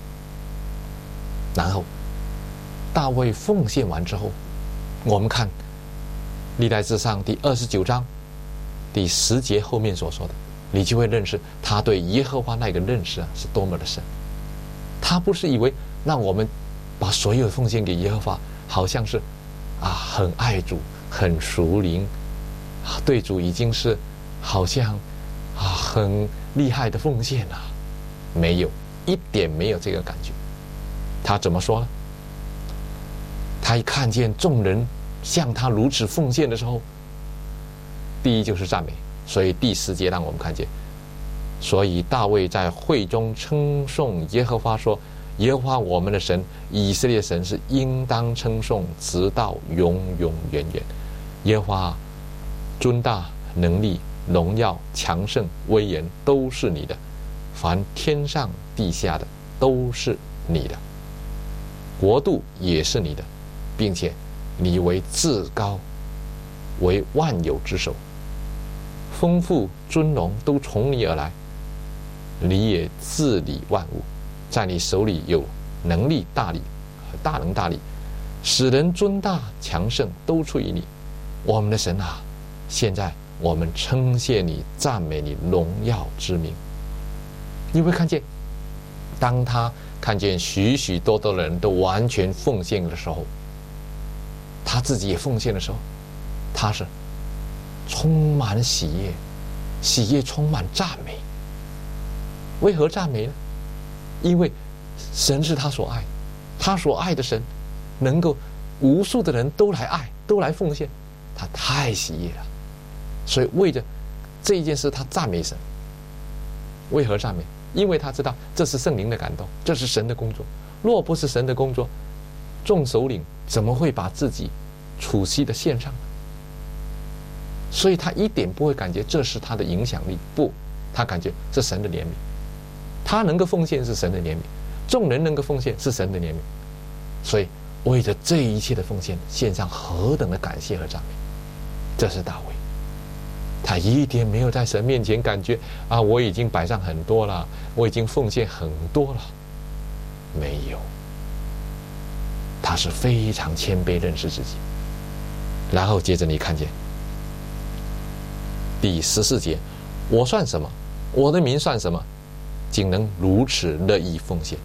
然后大卫奉献完之后，我们看历代志上第二十九章第十节后面所说的，你就会认识他对耶和华那个认识啊是多么的深。他不是以为让我们把所有奉献给耶和华，好像是啊很爱主、很属灵，啊对主已经是好像啊很厉害的奉献啊，没有，一点没有这个感觉。他怎么说呢？他一看见众人向他如此奉献的时候，第一就是赞美。所以第十节让我们看见，所以大卫在会中称颂耶和华说，耶和华我们的神，以色列神是应当称颂，直到永永远远。耶和华尊大、能力、荣耀、强盛、威严都是你的，凡天上地下的都是你的，国度也是你的，并且你为至高，为万有之首，丰富尊荣都从你而来，你也治理万物，在你手里有能力大力，大能大力，使人尊大强盛都出于你。我们的神啊，现在我们称谢你，赞美你荣耀之名。 你会看见，当他看见许许多多的人都完全奉献的时候，他自己也奉献的时候，他是充满喜悦，喜悦充满赞美。为何赞美呢？因为神是他所爱，他所爱的神能够无数的人都来爱，都来奉献，他太喜悦了。所以为着这一件事，他赞美神。为何赞美？因为他知道这是圣灵的感动，这是神的工作。若不是神的工作，众首领怎么会把自己处息的献上呢？所以他一点不会感觉这是他的影响力，不，他感觉是神的怜悯。他能够奉献是神的怜悯，众人能够奉献是神的怜悯。所以为着这一切的奉献，献上何等的感谢和赞美。这是大卫，他一点没有在神面前感觉啊，我已经摆上很多了，我已经奉献很多了，没有。他是非常谦卑，认识自己。然后接着你看见第十四节，我算什么？我的民算什么？竟能如此乐意奉献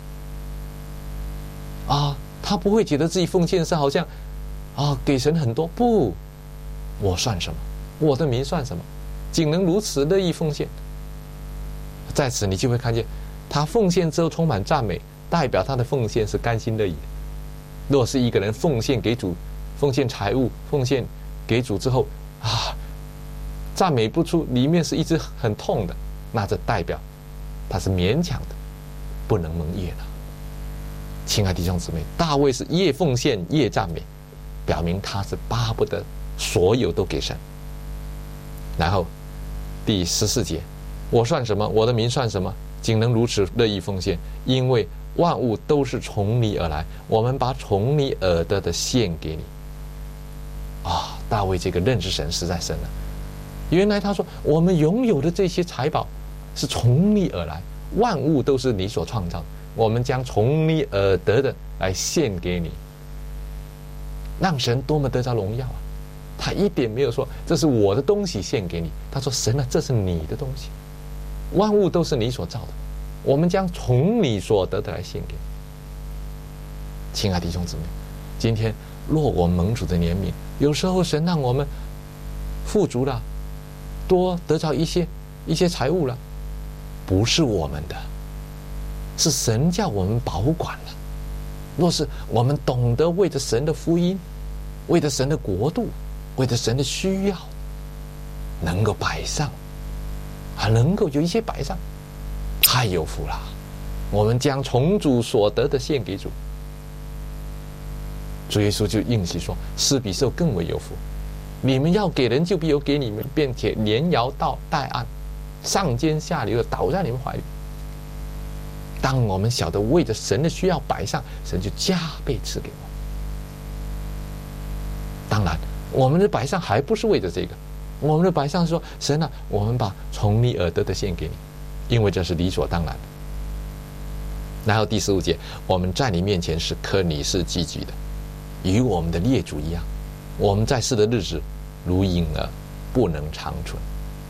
啊！他不会觉得自己奉献是好像啊给神很多，不，我算什么？我的民算什么？竟能如此乐意奉献。在此你就会看见，他奉献之后充满赞美，代表他的奉献是甘心乐意的。若是一个人奉献给主，奉献财物，奉献给主之后啊，赞美不出，里面是一直很痛的，那这代表他是勉强的，不能蒙悦了。亲爱的弟兄姊妹，大卫是越奉献越赞美，表明他是巴不得所有都给神。然后第十四节，我算什么？我的民算什么？竟能如此乐意奉献？因为万物都是从你而来，我们把从你而得的献给你。啊，大卫这个认识神实在深了。原来他说，我们拥有的这些财宝是从你而来，万物都是你所创造的，我们将从你而得的来献给你，让神多么得着荣耀啊！他一点没有说这是我的东西献给你，他说神啊，这是你的东西，万物都是你所造的，我们将从你所得的来献给你。亲爱的弟兄姊妹，今天若我蒙主的怜悯，有时候神让我们富足了，多得着一些一些财物了，不是我们的，是神叫我们保管了。若是我们懂得为着神的福音，为着神的国度，为着神的需要，能够摆上，还能够有一些摆上，太有福了。我们将从主所得的献给主。主耶稣就应许说，施比受更为有福，你们要给人，就必有给你们，并且连摇到带按，上尖下流的倒在你们怀里。当我们晓得为着神的需要摆上，神就加倍赐给我们。当然我们的摆上还不是为着这个，我们的摆上说，神啊，我们把从你而得的献给你，因为这是理所当然的。然后第十五节，我们在你面前是可拟是寄居的，与我们的列祖一样，我们在世的日子如婴儿，不能长存。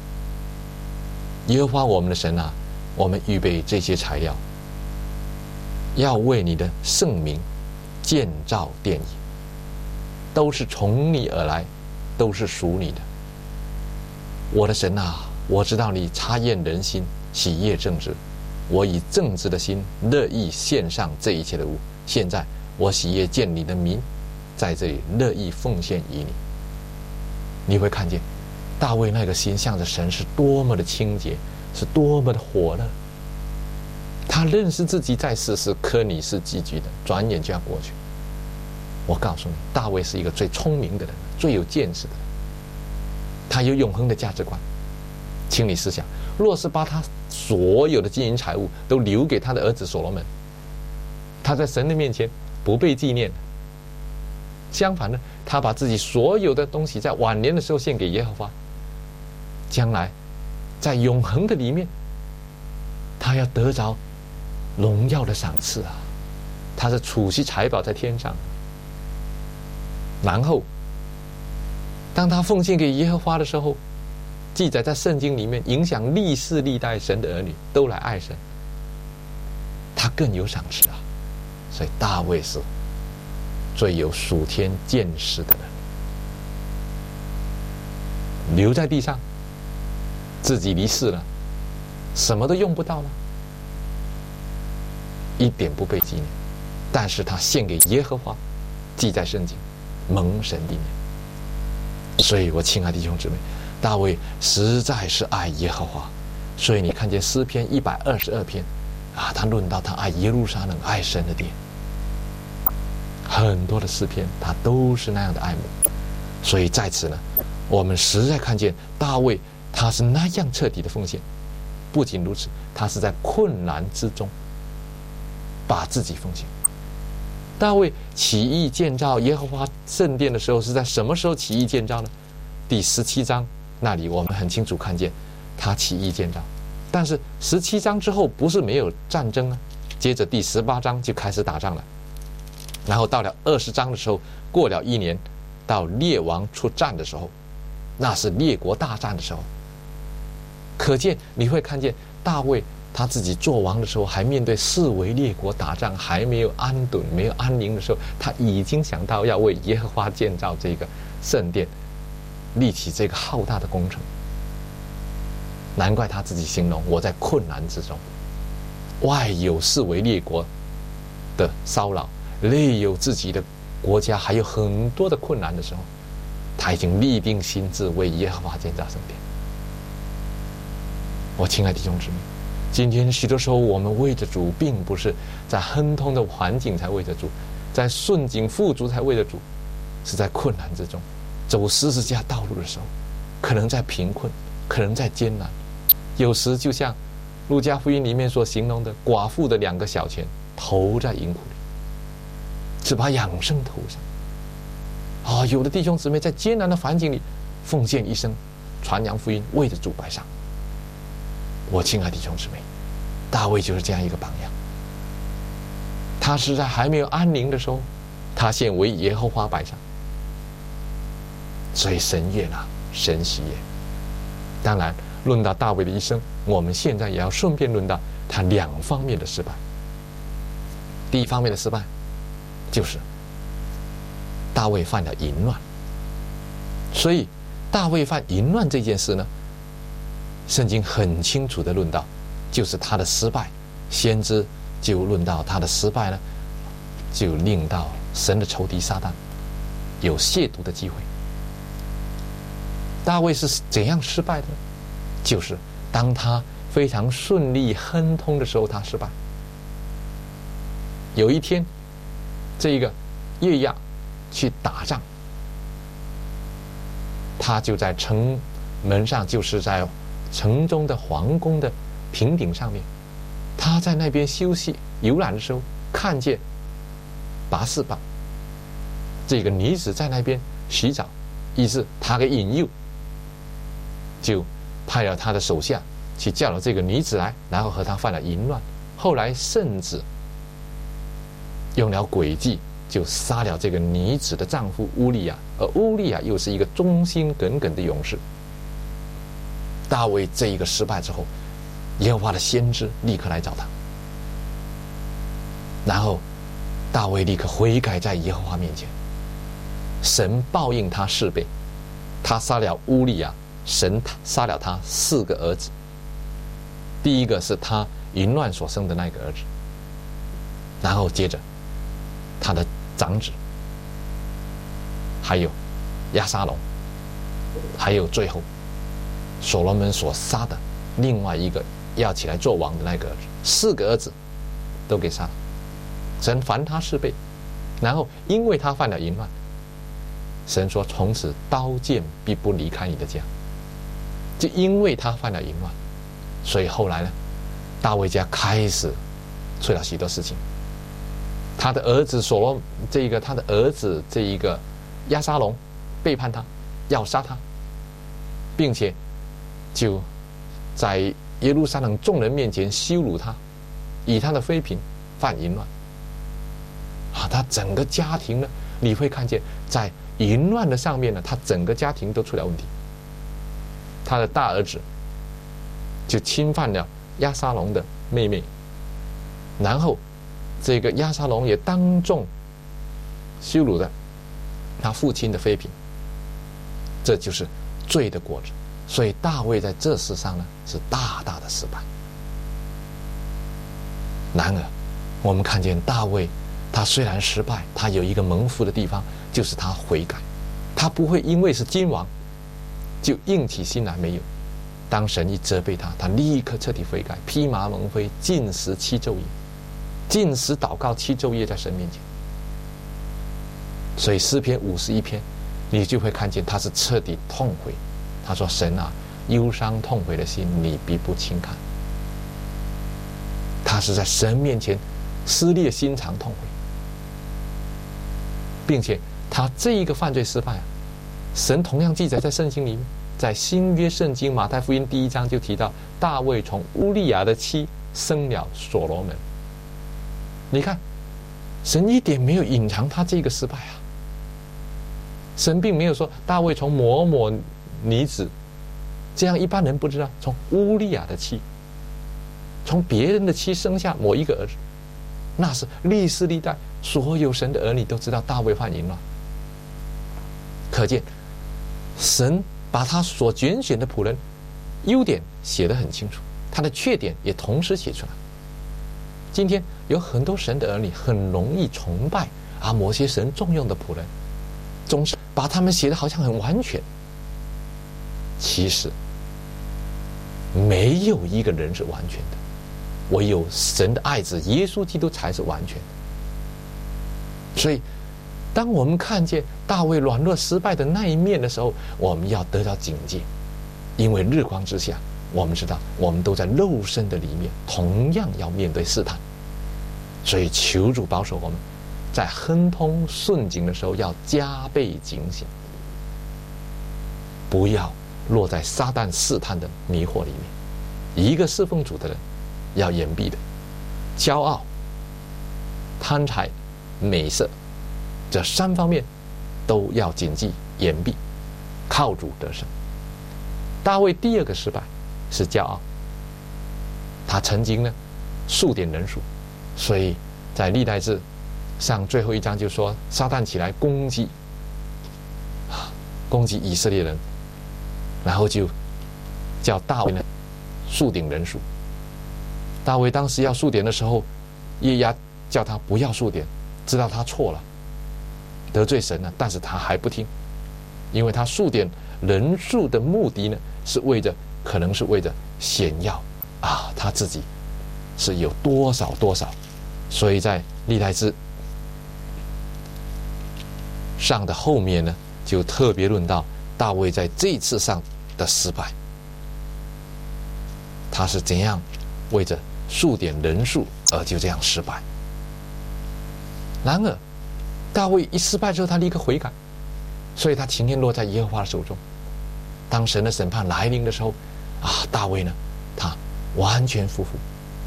耶和华我们的神啊，我们预备这些材料，要为你的圣名建造殿宇，都是从你而来，都是属你的。我的神啊，我知道你察验人心，喜悦正直，我以正直的心乐意献上这一切的物。现在我喜悦见你的民在这里乐意奉献于你。你会看见大卫那个心向着神是多么的清洁，是多么的火热。他认识自己在世是可拟是寄居的，转眼就要过去。我告诉你，大卫是一个最聪明的人，最有见识的人，他有永恒的价值观。请你思想，若是把他所有的金银财物都留给他的儿子所罗门，他在神的面前不被纪念。相反呢，他把自己所有的东西在晚年的时候献给耶和华，将来在永恒的里面，他要得着荣耀的赏赐啊！他是储蓄财宝在天上。然后当他奉献给耶和华的时候，记载在圣经里面，影响历世历代神的儿女都来爱神， 更有赏赐啊。所以大卫是最有属天见识的人，留在地上，自己离世了，什么都用不到了，一点不被纪念，但是他献给耶和华，记在圣经，蒙神纪念。所以我亲爱的弟兄姊妹，大卫实在是爱耶和华，所以你看见诗篇一百二十二篇啊，他论到他爱耶路撒冷，爱神的殿，很多的诗篇他都是那样的爱慕。所以在此呢，我们实在看见大卫他是那样彻底的奉献。不仅如此，他是在困难之中把自己奉献。大卫起意建造耶和华圣殿的时候，是在什么时候起意建造呢？第十七章那里我们很清楚看见他起意建造。但是十七章之后不是没有战争啊，接着第十八章就开始打仗了，然后到了二十章的时候，过了一年，到列王出战的时候，那是列国大战的时候。可见你会看见大卫他自己做王的时候，还面对四围列国打仗，还没有安顿没有安宁的时候，他已经想到要为耶和华建造这个圣殿，立起这个浩大的工程。难怪他自己形容，我在困难之中，外有四围列国的骚扰，内有自己的国家还有很多的困难的时候，他已经立定心志为耶和华建造圣殿。我亲爱的弟兄姊妹，今天许多时候我们为着主，并不是在亨通的环境才为着主，在顺境富足才为着主，是在困难之中，走十字架道路的时候，可能在贫困，可能在艰难，有时就像路加福音里面所形容的，寡妇的两个小钱投在银库里，只把养生投上。啊、哦，有的弟兄姊妹在艰难的环境里奉献一生，传扬福音，为着主摆上。我亲爱的弟兄姊妹，大卫就是这样一个榜样。他是在还没有安宁的时候，他先为耶和华摆上，所以神悦纳，神喜悦。当然，论到大卫的一生，我们现在也要顺便论到他两方面的失败。第一方面的失败，就是大卫犯了淫乱。所以，大卫犯淫乱这件事呢，圣经很清楚的论到，就是他的失败。先知就论到他的失败呢，就令到神的仇敌撒旦有亵渎的机会。大卫是怎样失败的呢？就是当他非常顺利亨通的时候，他失败。有一天，这个约押去打仗，他就在城门上，就是在城中的皇宫的平顶上面，他在那边休息游览的时候，看见拔示巴这个女子在那边洗澡，于是他给引诱，就派了他的手下去叫了这个女子来，然后和他犯了淫乱。后来甚至用了诡计，就杀了这个女子的丈夫乌利亚，而乌利亚又是一个忠心耿耿的勇士。大卫这一个失败之后，耶和华的先知立刻来找他，然后大卫立刻悔改在耶和华面前，神报应他四倍。他杀了乌利亚，神杀了他四个儿子。第一个是他淫乱所生的那个儿子，然后接着他的长子，还有押沙龙，还有最后所罗门所杀的另外一个要起来做王的那个儿子，四个儿子都给杀了。神罚他四倍，然后因为他犯了淫乱，神说从此刀剑必不离开你的家。就因为他犯了淫乱，所以后来呢，大卫家开始出了许多事情。他的儿子所罗这一个他的儿子这一个押沙龙背叛他，要杀他，并且就在耶路撒冷众人面前羞辱他，以他的妃嫔犯淫乱啊！他整个家庭呢，你会看见在淫乱的上面呢，他整个家庭都出了问题。他的大儿子就侵犯了押沙龙的妹妹，然后这个押沙龙也当众羞辱了他父亲的妃嫔，这就是罪的果子。所以大卫在这事上呢是大大的失败。然而我们看见大卫，他虽然失败，他有一个蒙福的地方，就是他悔改，他不会因为是君王就硬起心来，没有。当神一责备他，他立刻彻底悔改，披麻蒙灰，禁食七昼夜，禁食祷告七昼夜在神面前。所以诗篇五十一篇你就会看见他是彻底痛悔，他说神啊，忧伤痛悔的心你必不轻看。他是在神面前撕裂心肠痛悔，并且他这一个犯罪失败啊，神同样记载在圣经里面，在新约圣经马太福音第一章就提到大卫从乌利亚的妻生了所罗门。你看神一点没有隐藏他这个失败啊，神并没有说大卫从某某女子，这样一般人不知道，从乌利亚的妻，从别人的妻生下某一个儿子，那是历世历代所有神的儿女都知道大卫犯淫乱。可见神把他所拣选的仆人优点写得很清楚，他的缺点也同时写出来。今天有很多神的儿女很容易崇拜啊某些神重用的仆人，总是把他们写得好像很完全，其实没有一个人是完全的，唯有神的爱子耶稣基督才是完全的。所以当我们看见大卫软弱失败的那一面的时候，我们要得到警戒，因为日光之下我们知道我们都在肉身的里面同样要面对试探。所以求主保守我们在亨通顺境的时候要加倍警醒，不要落在撒旦试探的迷惑里面。一个侍奉主的人要严避的骄傲、贪财、美色，这三方面都要谨记严避，靠主得胜。大卫第二个失败是骄傲，他曾经呢数点人数，所以在历代志上最后一章就说撒旦起来攻击攻击以色列人，然后就叫大卫呢数点人数。大卫当时要数点的时候，耶押叫他不要数点，知道他错了，得罪神了，但是他还不听，因为他数点人数的目的呢是为着，可能是为着显耀啊他自己是有多少多少。所以在历代志上的后面呢就特别论到大卫在这一次上的失败，他是怎样为着数点人数而就这样失败。然而大卫一失败之后，他立刻悔改，所以他情愿落在耶和华的手中。当神的审判来临的时候啊，大卫呢他完全服服，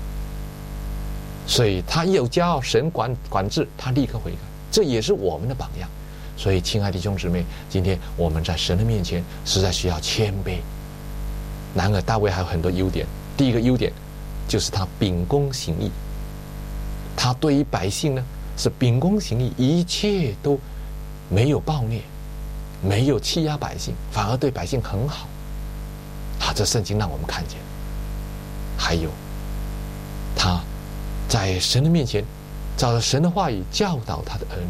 所以他一有骄傲，神管管制他立刻悔改，这也是我们的榜样。所以亲爱的弟兄姊妹，今天我们在神的面前实在需要谦卑。然而大卫还有很多优点，第一个优点就是他秉公行义，他对于百姓呢是秉公行义，一切都没有暴虐，没有欺压百姓，反而对百姓很好啊，这圣经让我们看见。还有他在神的面前照着神的话语教导他的儿女。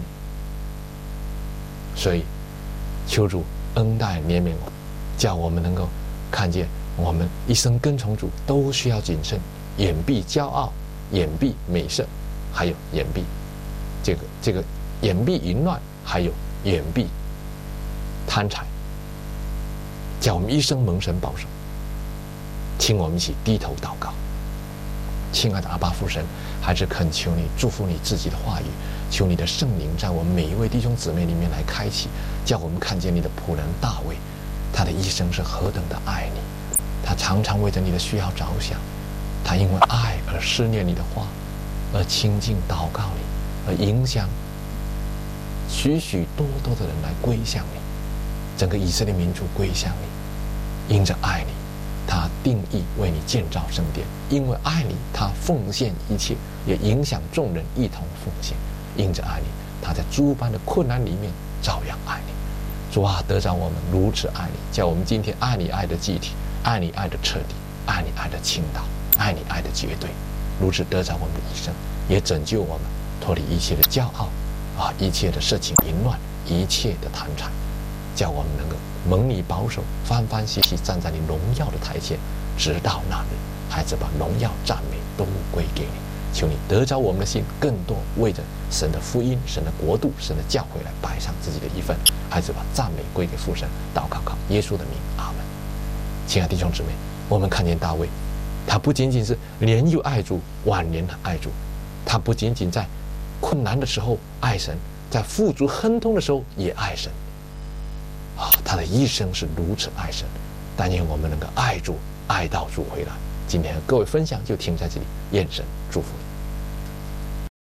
所以求主恩待怜悯我们，叫我们能够看见我们一生跟从主都需要谨慎，掩蔽骄傲，掩蔽美色，还有掩蔽这个这个掩蔽淫乱，还有掩蔽贪财，叫我们一生蒙神保守。请我们一起低头祷告。亲爱的阿爸父神，还是恳求你祝福你自己的话语，求你的圣灵在我们每一位弟兄姊妹里面来开启，叫我们看见你的仆人大卫，他的一生是何等的爱你，他常常为着你的需要着想，他因为爱而思念你的话，而亲近祷告你，而影响许许多多的人来归向你，整个以色列民族归向你。因着爱你，他定义为你建造圣殿，因为爱你，他奉献一切， 也影响众人一同奉献。因着爱你，他在诸般的困难里面照样爱你。主啊，得着我们如此爱你，叫我们今天爱你爱的具体，爱你爱的彻底，爱你爱的倾倒，爱你爱的绝对，如此得着我们的一生，也拯救我们脱离一切的骄傲啊，一切的色情淫乱，一切的贪财，叫我们能够蒙你保守，欢欢喜喜站在你荣耀的台前，直到那日，孩子把荣耀赞美都归给你。求你得着我们的心，更多为着神的福音、神的国度、神的教会来摆上自己的一份。孩子把赞美归给父神，祷告靠耶稣的名，阿门。亲爱的弟兄姊妹，我们看见大卫，他不仅仅是年幼爱主，晚年的爱主，他不仅仅在困难的时候爱神，在富足亨通的时候也爱神啊，他的一生是如此爱神。但愿我们能够爱主，爱到主回来。今天和各位分享就停在这里，愿神祝福你。